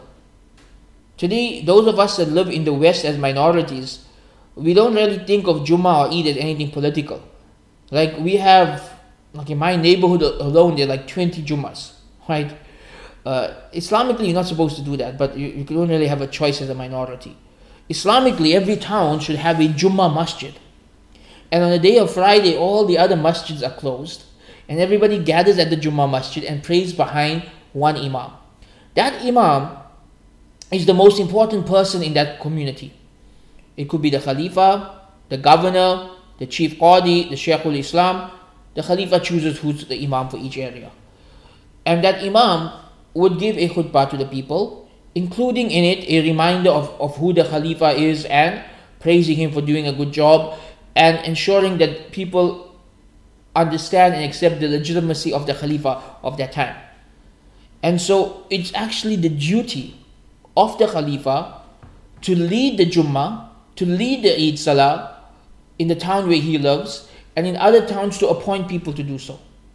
Today, those of us that live in the West as minorities, we don't really think of Jummah or Eid as anything political. Like we have, like in my neighborhood alone, there are like twenty Jummahs, right? Uh, Islamically, you're not supposed to do that, but you, you don't really have a choice as a minority. Islamically, every town should have a Jummah masjid. And on the day of Friday, all the other masjids are closed, and everybody gathers at the Jummah masjid and prays behind one imam. That imam is the most important person in that community. It could be the Khalifa, the governor, the chief qadi, the Shaykhul Islam. The Khalifa chooses who's the imam for each area. And that imam would give a khutbah to the people, including in it a reminder of, of who the Khalifa is and praising him for doing a good job and ensuring that people understand and accept the legitimacy of the Khalifa of that time. And so it's actually the duty of the Khalifa to lead the Jummah, to lead the Eid Salah in the town where he lives, and in other towns to appoint people to do so.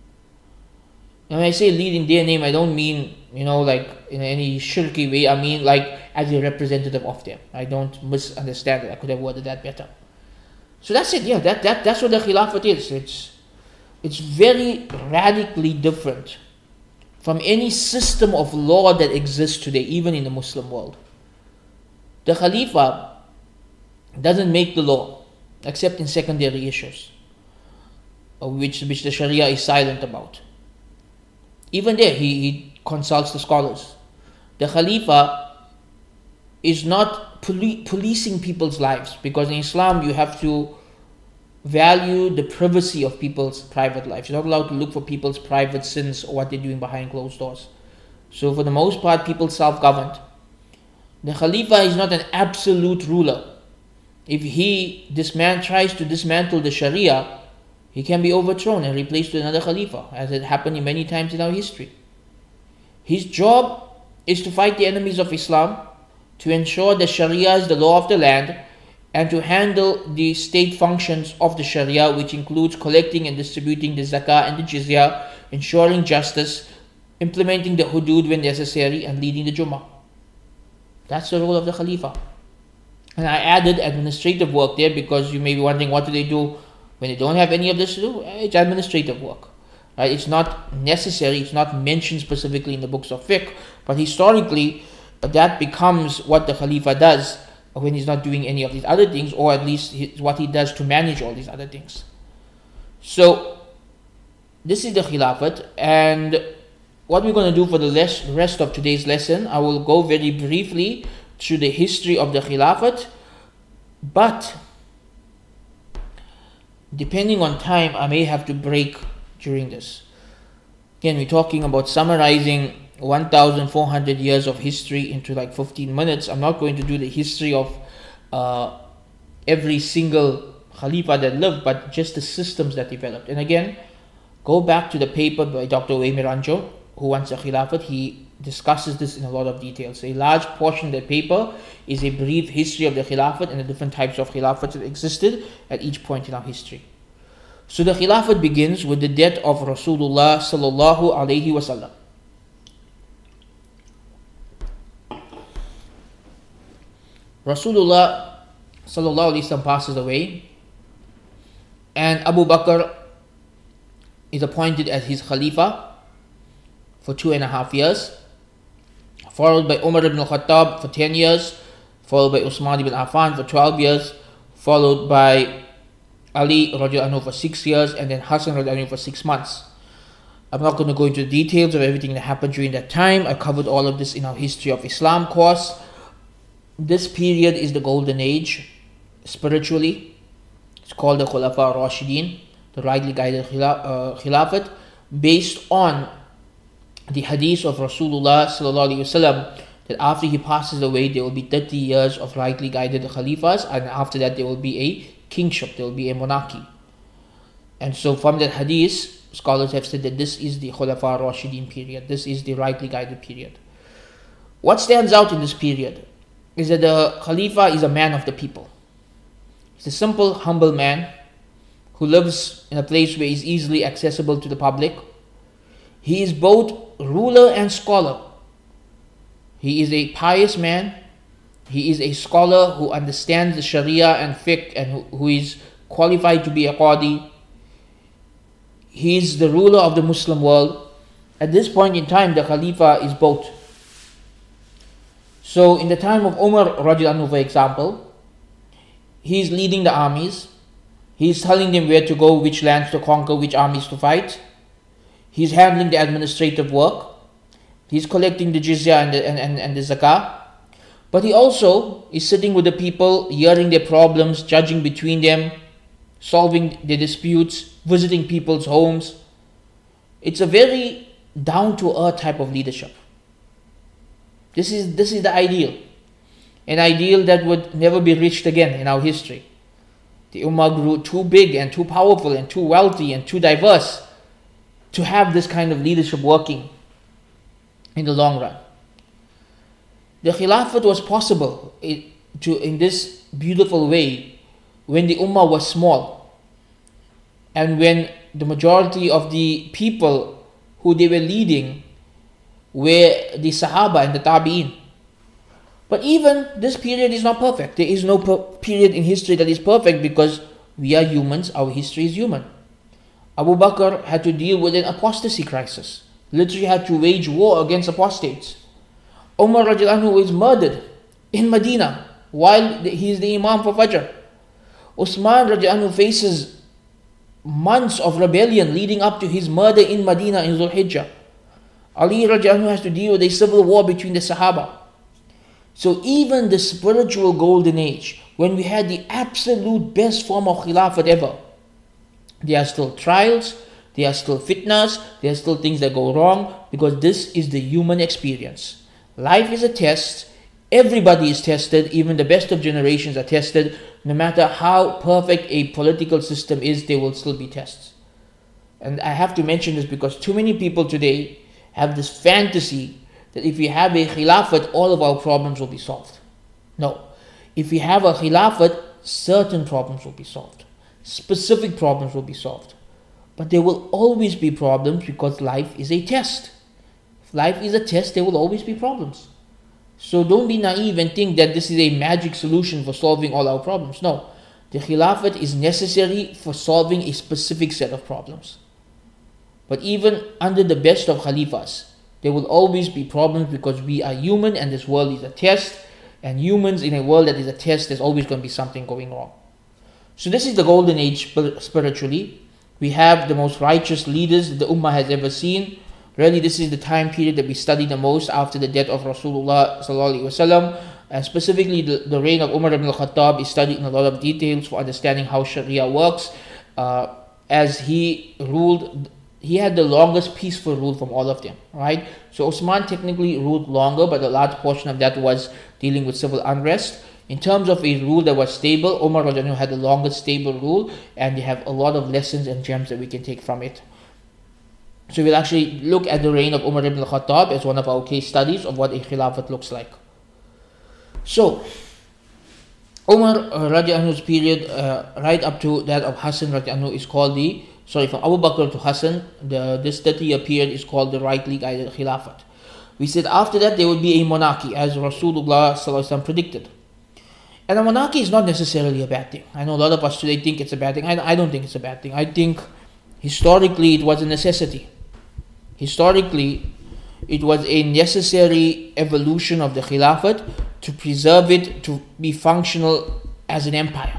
Now, when I say lead in their name, I don't mean, you know, like in any shirky way. I mean like as a representative of them. I don't misunderstand it. I could have worded that better. So that's it. Yeah, that, that that's what the Khilafat is. It's it's very radically different from any system of law that exists today, even in the Muslim world. The Khalifa doesn't make the law, except in secondary issues, which, which the Sharia is silent about. Even there, he, he consults the scholars. The Khalifa is not poli- policing people's lives, because in Islam you have to value the privacy of people's private lives. You're not allowed to look for people's private sins or what they're doing behind closed doors. So for the most part, people self-governed. The Khalifa is not an absolute ruler. If he, this man tries to dismantle the Sharia, he can be overthrown and replaced with another Khalifa, as it happened many times in our history. His job is to fight the enemies of Islam, to ensure the Sharia is the law of the land, and to handle the state functions of the Sharia, which includes collecting and distributing the zakah and the jizya, ensuring justice, implementing the hudud when necessary, and leading the Jummah. That's the role of the Khalifa. And I added administrative work there because you may be wondering, what do they do when they don't have any of this to do? It's administrative work. Right? It's not necessary, it's not mentioned specifically in the books of fiqh, but historically that becomes what the Khalifa does when he's not doing any of these other things, or at least what he does to manage all these other things. So this is the Khilafat, and what we're going to do for the rest of today's lesson, I will go very briefly through the history of the Khilafat, but depending on time, I may have to break during this. Again, we're talking about summarizing one thousand four hundred years of history into like fifteen minutes. I'm not going to do the history of uh, every single Khalifa that lived, but just the systems that developed. And again, go back to the paper by Doctor Uwe Miranjo, who wants a Khilafat. He discusses this in a lot of details. A large portion of the paper is a brief history of the Khilafat and the different types of Khilafats that existed at each point in our history. So the Khilafat begins with the death of Rasulullah sallallahu alaihi wasallam. Rasulullah sallallahu alaihi wasallam passes away, and Abu Bakr is appointed as his Khalifa for two and a half years, followed by Umar ibn al-Khattab for ten years, followed by Uthman ibn Affan for twelve years, followed by Ali radiallahu anhu for six years, and then Hassan radiallahu anhu for six months. I'm not going to go into the details of everything that happened during that time. I covered all of this in our History of Islam course. This period is the golden age spiritually. It's called the Khulafa Rashidin, the rightly guided Khilafat, based on the hadith of Rasulullah sallallahu alaihi wasallam, that after he passes away there will be thirty years of rightly guided Khalifas, and after that there will be a kingship, there will be a monarchy. And so from that hadith, scholars have said that this is the Khulafa Rashidin period, this is the rightly guided period. What stands out in this period is that the Khalifa is a man of the people. He's a simple, humble man who lives in a place where he's easily accessible to the public. He is both ruler and scholar. He is a pious man. He is a scholar who understands the Sharia and fiqh, and who, who is qualified to be a qadi. He is the ruler of the Muslim world. At this point in time, the Khalifa is both. So in the time of Umar radiallahu anhu, for example, he is leading the armies. He is telling them where to go, which lands to conquer, which armies to fight. He is handling the administrative work. He is collecting the jizya and the, and, and, and the zakah. But he also is sitting with the people, hearing their problems, judging between them, solving their disputes, visiting people's homes. It's a very down-to-earth type of leadership. This is, this is the ideal. An ideal that would never be reached again in our history. The Ummah grew too big and too powerful and too wealthy and too diverse to have this kind of leadership working in the long run. The Khilafat was possible to, in this beautiful way when the Ummah was small, and when the majority of the people who they were leading were the Sahaba and the Tabi'in. But even this period is not perfect. There is no per- period in history that is perfect, because we are humans, our history is human. Abu Bakr had to deal with an apostasy crisis, literally had to wage war against apostates. Umar radiallahu anhu was murdered in Medina while he is the Imam for Fajr. Uthman radiallahu anhu faces months of rebellion leading up to his murder in Medina in Dhul Hijjah. Ali radiallahu anhu has to deal with a civil war between the Sahaba. So even the spiritual golden age, when we had the absolute best form of Khilafat ever, there are still trials, there are still fitnas, there are still things that go wrong, because this is the human experience. Life is a test. Everybody is tested. Even the best of generations are tested. No matter how perfect a political system is, there will still be tests. And I have to mention this because too many people today have this fantasy that if we have a Khilafat, all of our problems will be solved. No. If we have a Khilafat, certain problems will be solved. Specific problems will be solved. But there will always be problems, because life is a test. If life is a test, there will always be problems. So don't be naive and think that this is a magic solution for solving all our problems. No. The Khilafat is necessary for solving a specific set of problems. But even under the best of Khalifas, there will always be problems, because we are human and this world is a test. And humans in a world that is a test, there's always going to be something going wrong. So this is the golden age spiritually. We have the most righteous leaders that the Ummah has ever seen. Really, this is the time period that we study the most after the death of Rasulullah sallallahu alaihi wasallam. And specifically the, the reign of Umar ibn al-Khattab is studied in a lot of details for understanding how Sharia works. Uh, as he ruled, he had the longest peaceful rule from all of them, right? So Osman technically ruled longer, but a large portion of that was dealing with civil unrest. In terms of a rule that was stable, Umar radiallahu anhu had the longest stable rule, and they have a lot of lessons and gems that we can take from it. So we'll actually look at the reign of Umar ibn al-Khattab as one of our case studies of what a Khilafat looks like. So, Umar uh, radiallahu anhu's period, uh, right up to that of Hassan radiallahu anhu, is called the, sorry, from Abu Bakr to Hassan, the, this thirty-year period is called the rightly guided Khilafat. We said after that there would be a monarchy, as Rasulullah sallallahu alaihi wasallam predicted. And a monarchy is not necessarily a bad thing. I know a lot of us today think it's a bad thing. I, I don't think it's a bad thing. I think Historically, it was a necessity. Historically, it was a necessary evolution of the Khilafat to preserve it to be functional as an empire.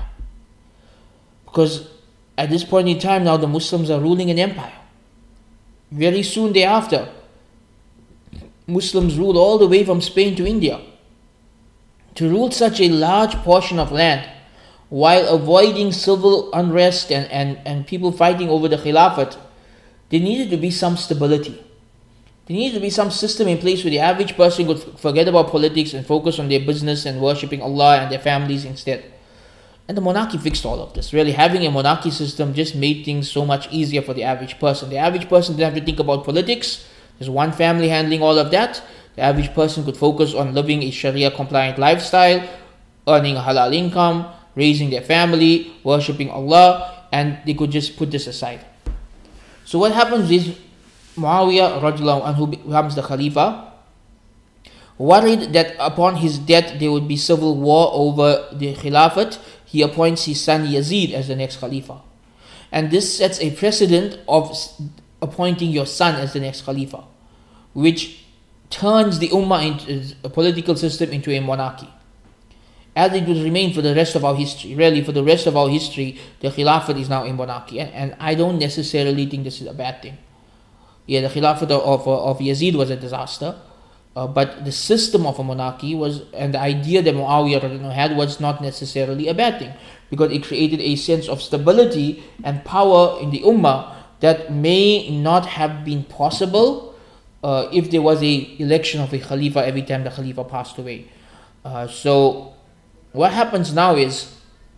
Because at this point in time now, the Muslims are ruling an empire. Very soon thereafter, Muslims rule all the way from Spain to India. To rule such a large portion of land while avoiding civil unrest and, and, and people fighting over the Khilafat, there needed to be some stability. There needed to be some system in place where the average person could forget about politics and focus on their business and worshipping Allah and their families instead. And the monarchy fixed all of this. Really, having a monarchy system just made things so much easier for the average person. The average person didn't have to think about politics. There's one family handling all of that. The average person could focus on living a Sharia compliant lifestyle, earning a halal income, raising their family, worshipping Allah, and they could just put this aside. So what happens is Muawiyah radiallahu anhu becomes the Khalifa, worried that upon his death there would be civil war over the Khilafat. He appoints his son Yazid as the next Khalifa. And this sets a precedent of appointing your son as the next Khalifa, which turns the Ummah into a political system into a monarchy. As it will remain for the rest of our history. Really, for the rest of our history, the Khilafat is now a monarchy. And, and I don't necessarily think this is a bad thing. Yeah, the Khilafat of, of, of Yazid was a disaster. Uh, but the system of a monarchy was, and the idea that Muawiyah had was not necessarily a bad thing. Because it created a sense of stability and power in the Ummah that may not have been possible uh, if there was a election of a Khalifa every time the Khalifa passed away. Uh, so what happens now is,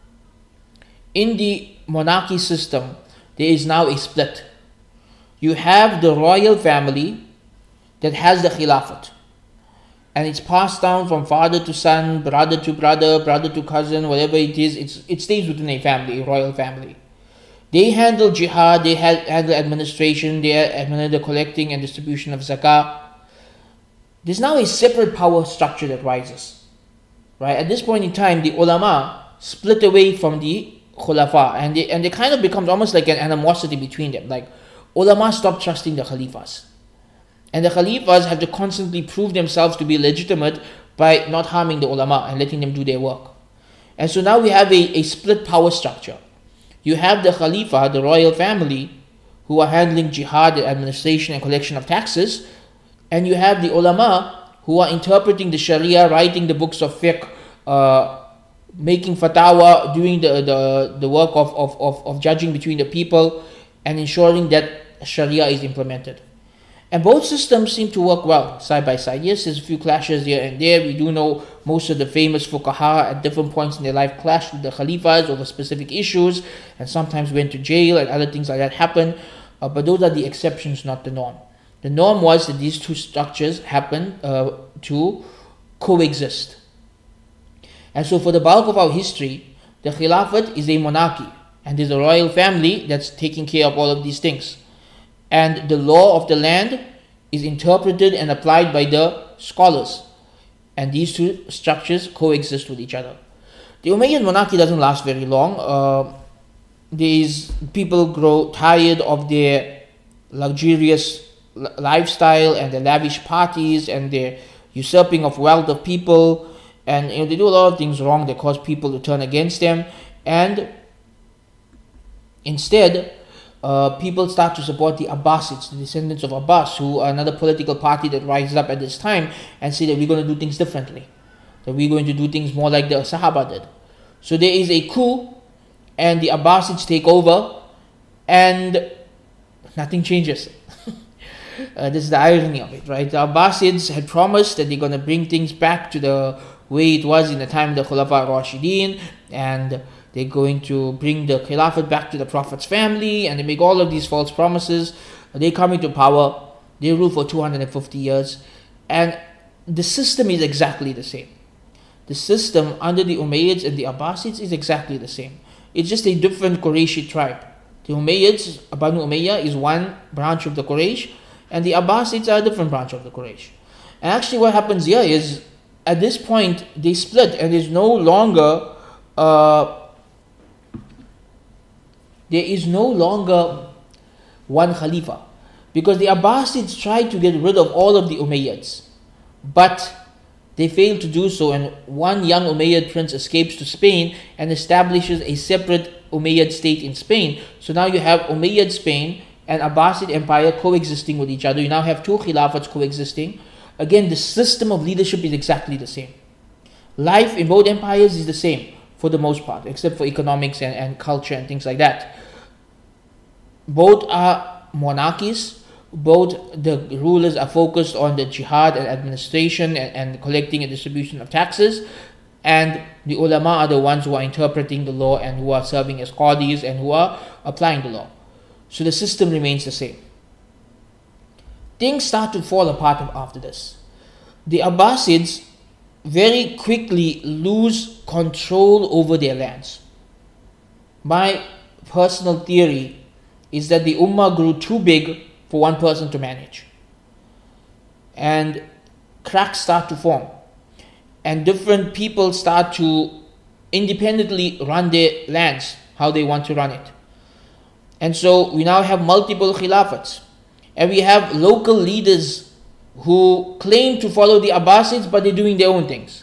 in the monarchy system, there is now a split. You have the royal family that has the Khilafat. And it's passed down from father to son, brother to brother, brother to cousin, whatever it is, it's, it stays within a family, a royal family. They handle jihad, they handle administration, they handle the collecting and distribution of zakah. There's now a separate power structure that rises. Right? At this point in time, the ulama split away from the khulafa, and they, and they kind of becomes almost like an animosity between them. Like, ulama stop trusting the khalifas. And the khalifas have to constantly prove themselves to be legitimate by not harming the ulama and letting them do their work. And so now we have a, a split power structure. You have the Khalifa, the royal family, who are handling jihad, administration and collection of taxes. And you have the ulama, who are interpreting the Sharia, writing the books of fiqh, uh, making fatwa, doing the, the, the work of, of, of, of judging between the people, and ensuring that Sharia is implemented. And both systems seem to work well, side by side. Yes, there's a few clashes here and there. We do know most of the famous fuqaha at different points in their life clashed with the khalifas over specific issues, and sometimes went to jail and other things like that happen. Uh, but those are the exceptions, not the norm. The norm was that these two structures happen uh, to coexist. And so for the bulk of our history, the Khilafat is a monarchy, and there's a royal family that's taking care of all of these things. And the law of the land is interpreted and applied by the scholars. And these two structures coexist with each other. The Umayyad monarchy doesn't last very long. Uh, these people grow tired of their luxurious l- lifestyle and their lavish parties and their usurping of wealth of people. And you know, they do a lot of things wrong that cause people to turn against them. And instead, Uh, people start to support the Abbasids, the descendants of Abbas, who are another political party that rises up at this time and say that we're going to do things differently, that we're going to do things more like the Sahaba did. So there is a coup, and the Abbasids take over, and nothing changes. uh, this is the irony of it, right? The Abbasids had promised that they're going to bring things back to the way it was in the time of the Khulafa Rashidin, and they're going to bring the Khilafat back to the Prophet's family, and they make all of these false promises. They come into power, they rule for two hundred fifty years, and the system is exactly the same. The system under the Umayyads and the Abbasids is exactly the same. It's just a different Qurayshi tribe. The Umayyads, Banu Umayyah, is one branch of the Quraysh, and the Abbasids are a different branch of the Quraysh. And actually what happens here is, at this point, they split, and there's no longer uh, There is no longer one Khalifa. Because the Abbasids tried to get rid of all of the Umayyads, but they failed to do so, and one young Umayyad prince escapes to Spain and establishes a separate Umayyad state in Spain. So now you have Umayyad Spain and Abbasid Empire coexisting with each other. You now have two Khilafats coexisting. Again, the system of leadership is exactly the same. Life in both empires is the same for the most part, except for economics and, and culture and things like that. Both are monarchies. Both the rulers are focused on the jihad and administration and, and collecting and distribution of taxes, and the ulama are the ones who are interpreting the law and who are serving as qadis and who are applying the law. So the system remains the same. Things start to fall apart after this. The Abbasids very quickly lose control over their lands. My personal theory is that the ummah grew too big for one person to manage, and cracks start to form, and different people start to independently run their lands how they want to run it. And so we now have multiple khilafats, and we have local leaders who claim to follow the Abbasids, but they're doing their own things.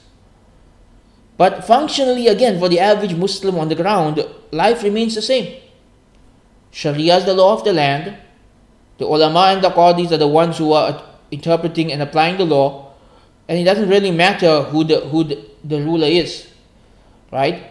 But functionally, again, for the average Muslim on the ground, life remains the same. Sharia is the law of the land. The ulama and the qadis are the ones who are interpreting and applying the law, and it doesn't really matter who the who the, the ruler is, right?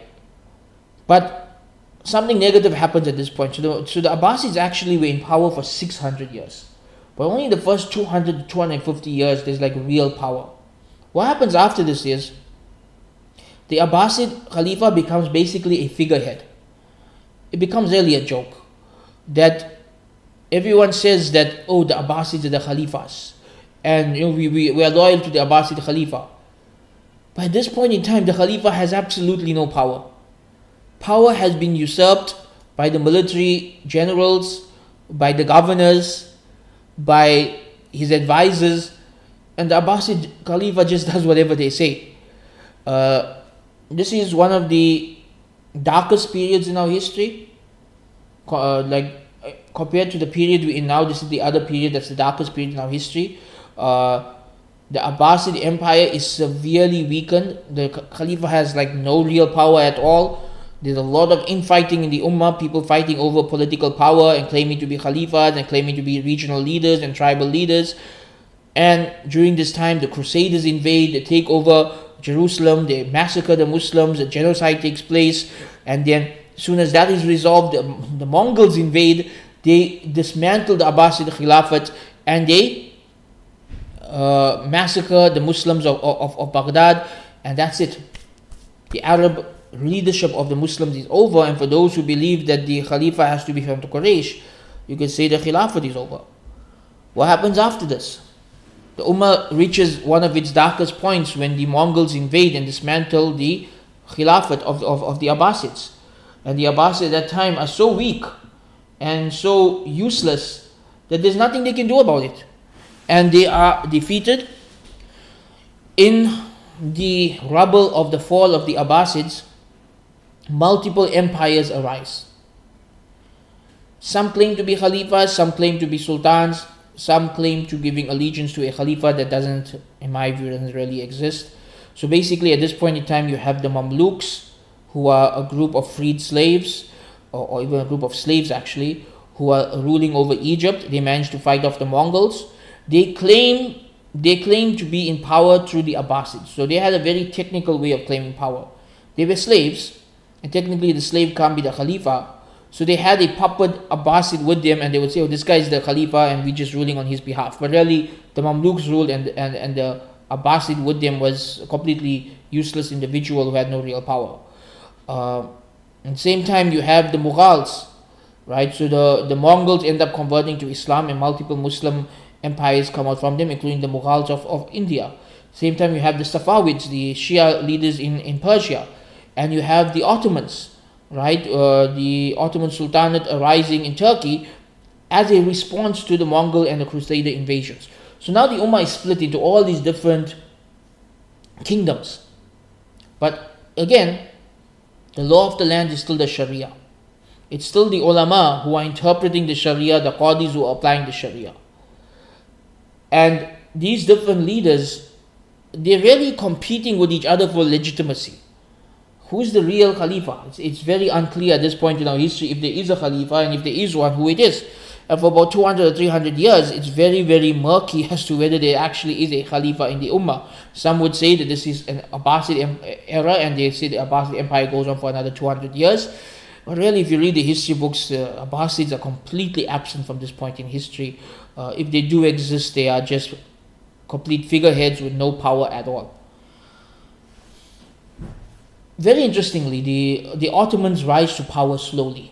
But something negative happens at this point. So the, so the Abbasids actually were in power for six hundred years, but only in the first two hundred to two hundred fifty years there's like real power. What happens after this is the Abbasid Khalifa becomes basically a figurehead. It becomes really a joke that everyone says that, oh, the Abbasids are the Khalifas, and you know, we, we, we are loyal to the Abbasid Khalifa. But at this point in time, the Khalifa has absolutely no power. Power has been usurped by the military generals, by the governors, by his advisors, and the Abbasid Khalifa just does whatever they say. Uh, this is one of the darkest periods in our history. Uh, like compared to the period we're in now, this is the other period that's the darkest period in our history. Uh, the Abbasid Empire is severely weakened. The Khalifa has like no real power at all. There's a lot of infighting in the Ummah, people fighting over political power and claiming to be Khalifas and claiming to be regional leaders and tribal leaders. And during this time, the Crusaders invade, they take over Jerusalem, they massacre the Muslims, a genocide takes place, and then as soon as that is resolved, the, the Mongols invade, they dismantle the Abbasid Khilafat, and they uh, massacre the Muslims of, of, of Baghdad, and that's it. The Arab leadership of the Muslims is over, and for those who believe that the Khalifa has to be from the Quraysh, you can say the Khilafat is over. What happens after this? The Ummah reaches one of its darkest points when the Mongols invade and dismantle the Khilafat of, of, of the Abbasids. And the Abbasids at that time are so weak and so useless that there's nothing they can do about it. And they are defeated. In the rubble of the fall of the Abbasids, multiple empires arise. Some claim to be Khalifas, some claim to be Sultans, some claim to giving allegiance to a Khalifa that doesn't, in my view, doesn't really exist. So basically at this point in time you have the Mamluks, who are a group of freed slaves, or, or even a group of slaves actually, who are ruling over Egypt. They managed to fight off the Mongols. They claim they claim to be in power through the Abbasids. So they had a very technical way of claiming power. They were slaves, and technically the slave can't be the Khalifa. So they had a puppet Abbasid with them, and they would say, oh, this guy is the Khalifa and we're just ruling on his behalf. But really, the Mamluks ruled, and, and, and the Abbasid with them was a completely useless individual who had no real power. Uh, at the same time, you have the Mughals, right? So the, the Mongols end up converting to Islam, and multiple Muslim empires come out from them, including the Mughals of, of India. Same time, you have the Safavids, the Shia leaders in, in Persia, and you have the Ottomans, right? Uh, the Ottoman Sultanate arising in Turkey as a response to the Mongol and the Crusader invasions. So now the Ummah is split into all these different kingdoms. But again, the law of the land is still the Sharia. It's still the ulama who are interpreting the Sharia, the qadis who are applying the Sharia. And these different leaders, they're really competing with each other for legitimacy. Who's the real Khalifa? It's, it's very unclear at this point in our history if there is a Khalifa, and if there is one, who it is. And for about two hundred or three hundred years, it's very, very murky as to whether there actually is a Khalifa in the Ummah. Some would say that this is an Abbasid era, and they say the Abbasid Empire goes on for another two hundred years. But really, if you read the history books, uh, Abbasids are completely absent from this point in history. Uh, if they do exist, they are just complete figureheads with no power at all. Very interestingly, the, the Ottomans rise to power slowly.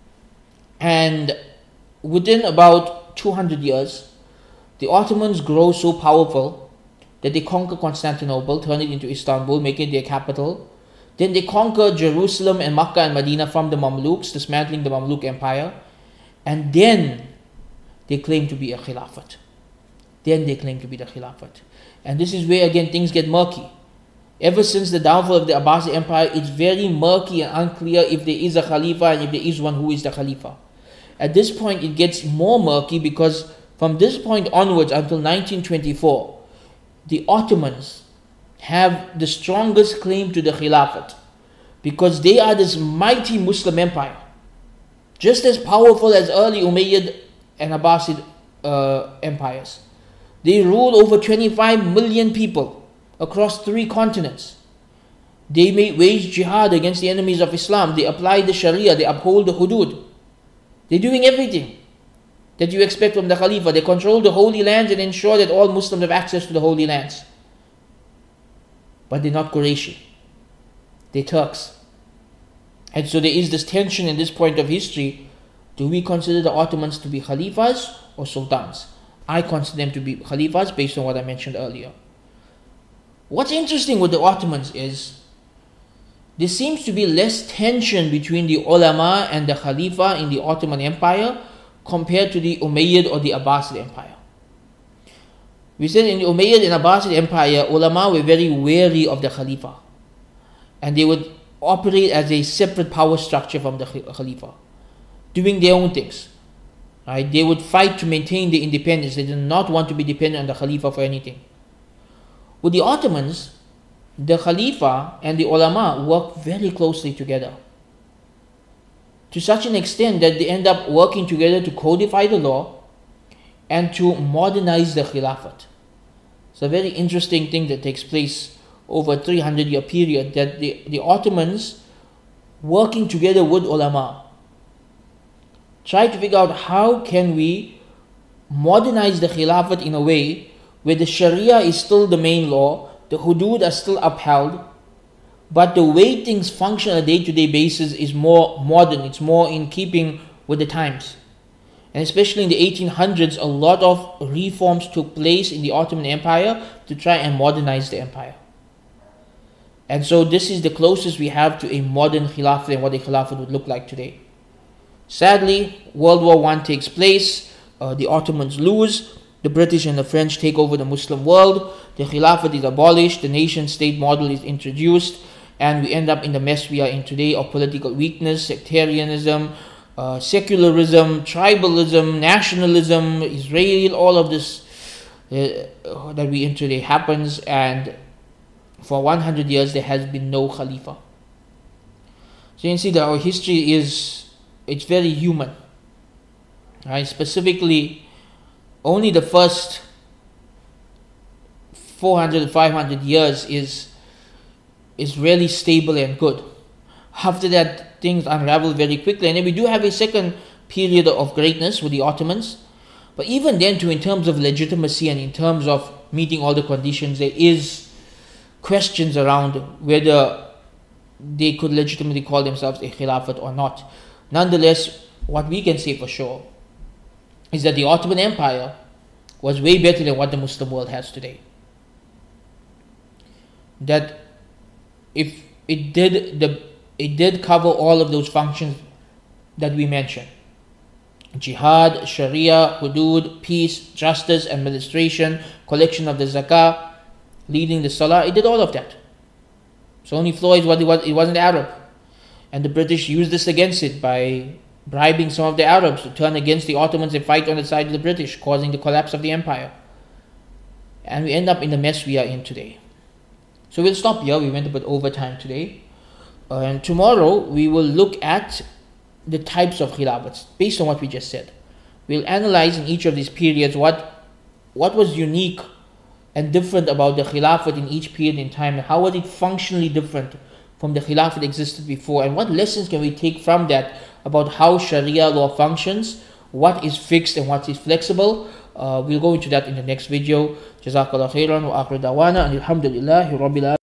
And within about two hundred years, the Ottomans grow so powerful that they conquer Constantinople, turn it into Istanbul, make it their capital. Then they conquer Jerusalem and Makkah and Medina from the Mamluks, dismantling the Mamluk Empire. And then they claim to be a Khilafat. Then they claim to be the Khilafat. And this is where again things get murky. Ever since the downfall of the Abbasid Empire, it's very murky and unclear if there is a Khalifa and if there is one, who is the Khalifa. At this point, it gets more murky because from this point onwards until nineteen twenty-four, the Ottomans have the strongest claim to the Khilafat because they are this mighty Muslim empire, just as powerful as early Umayyad and Abbasid uh, empires. They rule over twenty-five million people across three continents. They may wage jihad against the enemies of Islam. They apply the Sharia. They uphold the hudud. They're doing everything that you expect from the Khalifa. They control the Holy Lands and ensure that all Muslims have access to the Holy Lands. But they're not Qurayshi. They're Turks. And so there is this tension in this point of history. Do we consider the Ottomans to be Khalifas or Sultans? I consider them to be Khalifas based on what I mentioned earlier. What's interesting with the Ottomans is there seems to be less tension between the ulama and the Khalifa in the Ottoman Empire compared to the Umayyad or the Abbasid Empire. We said in the Umayyad and Abbasid Empire, ulama were very wary of the Khalifa, and they would operate as a separate power structure from the Khalifa, doing their own things. Right? They would fight to maintain their independence. They did not want to be dependent on the Khalifa for anything. With the Ottomans, the Khalifa and the ulama work very closely together, to such an extent that they end up working together to codify the law and to modernize the Khilafat. It's a very interesting thing that takes place over a three hundred year period, that the, the Ottomans, working together with ulama, try to figure out how can we modernize the Khilafat in a way where the Sharia is still the main law, the hudud are still upheld, but the way things function on a day-to-day basis is more modern, it's more in keeping with the times. And especially in the eighteen hundreds, a lot of reforms took place in the Ottoman Empire to try and modernize the empire. And so this is the closest we have to a modern Khilafat and what a Khilafat would look like today. Sadly, World War One takes place, uh, the Ottomans lose, the British and the French take over the Muslim world, the Khilafat is abolished, the nation-state model is introduced, and we end up in the mess we are in today of political weakness, sectarianism, uh, secularism, tribalism, nationalism, Israel, all of this uh, that we in today happens, and for one hundred years there has been no Khalifa. So you can see that our history is, it's very human. Right? Specifically, only the first four hundred to five hundred years is is really stable and good. After that, things unravel very quickly, and then we do have a second period of greatness with the Ottomans. But even then, too, in terms of legitimacy and in terms of meeting all the conditions, there is questions around whether they could legitimately call themselves a Khilafat or not. Nonetheless, what we can say for sure is that the Ottoman Empire was way better than what the Muslim world has today. That if it did the it did cover all of those functions that we mentioned: jihad, Sharia, hudud, peace, justice, administration, collection of the zakah, leading the salah. It did all of that. So only flaw is what it was. It wasn't Arab. And the British used this against it by bribing some of the Arabs to turn against the Ottomans and fight on the side of the British, causing the collapse of the empire. And we end up in the mess we are in today. So we'll stop here. We went a bit over time today. Uh, and tomorrow we will look at the types of khilafats based on what we just said. We'll analyze in each of these periods what, what was unique and different about the khilafat in each period in time, and how was it functionally different from the khilafat that existed before, and what lessons can we take from that about how Sharia law functions, what is fixed and what is flexible. Uh, we'll go into that in the next video. Jazakallah khairan wa akhir dawana and alhamdulillahi rabbil alamin.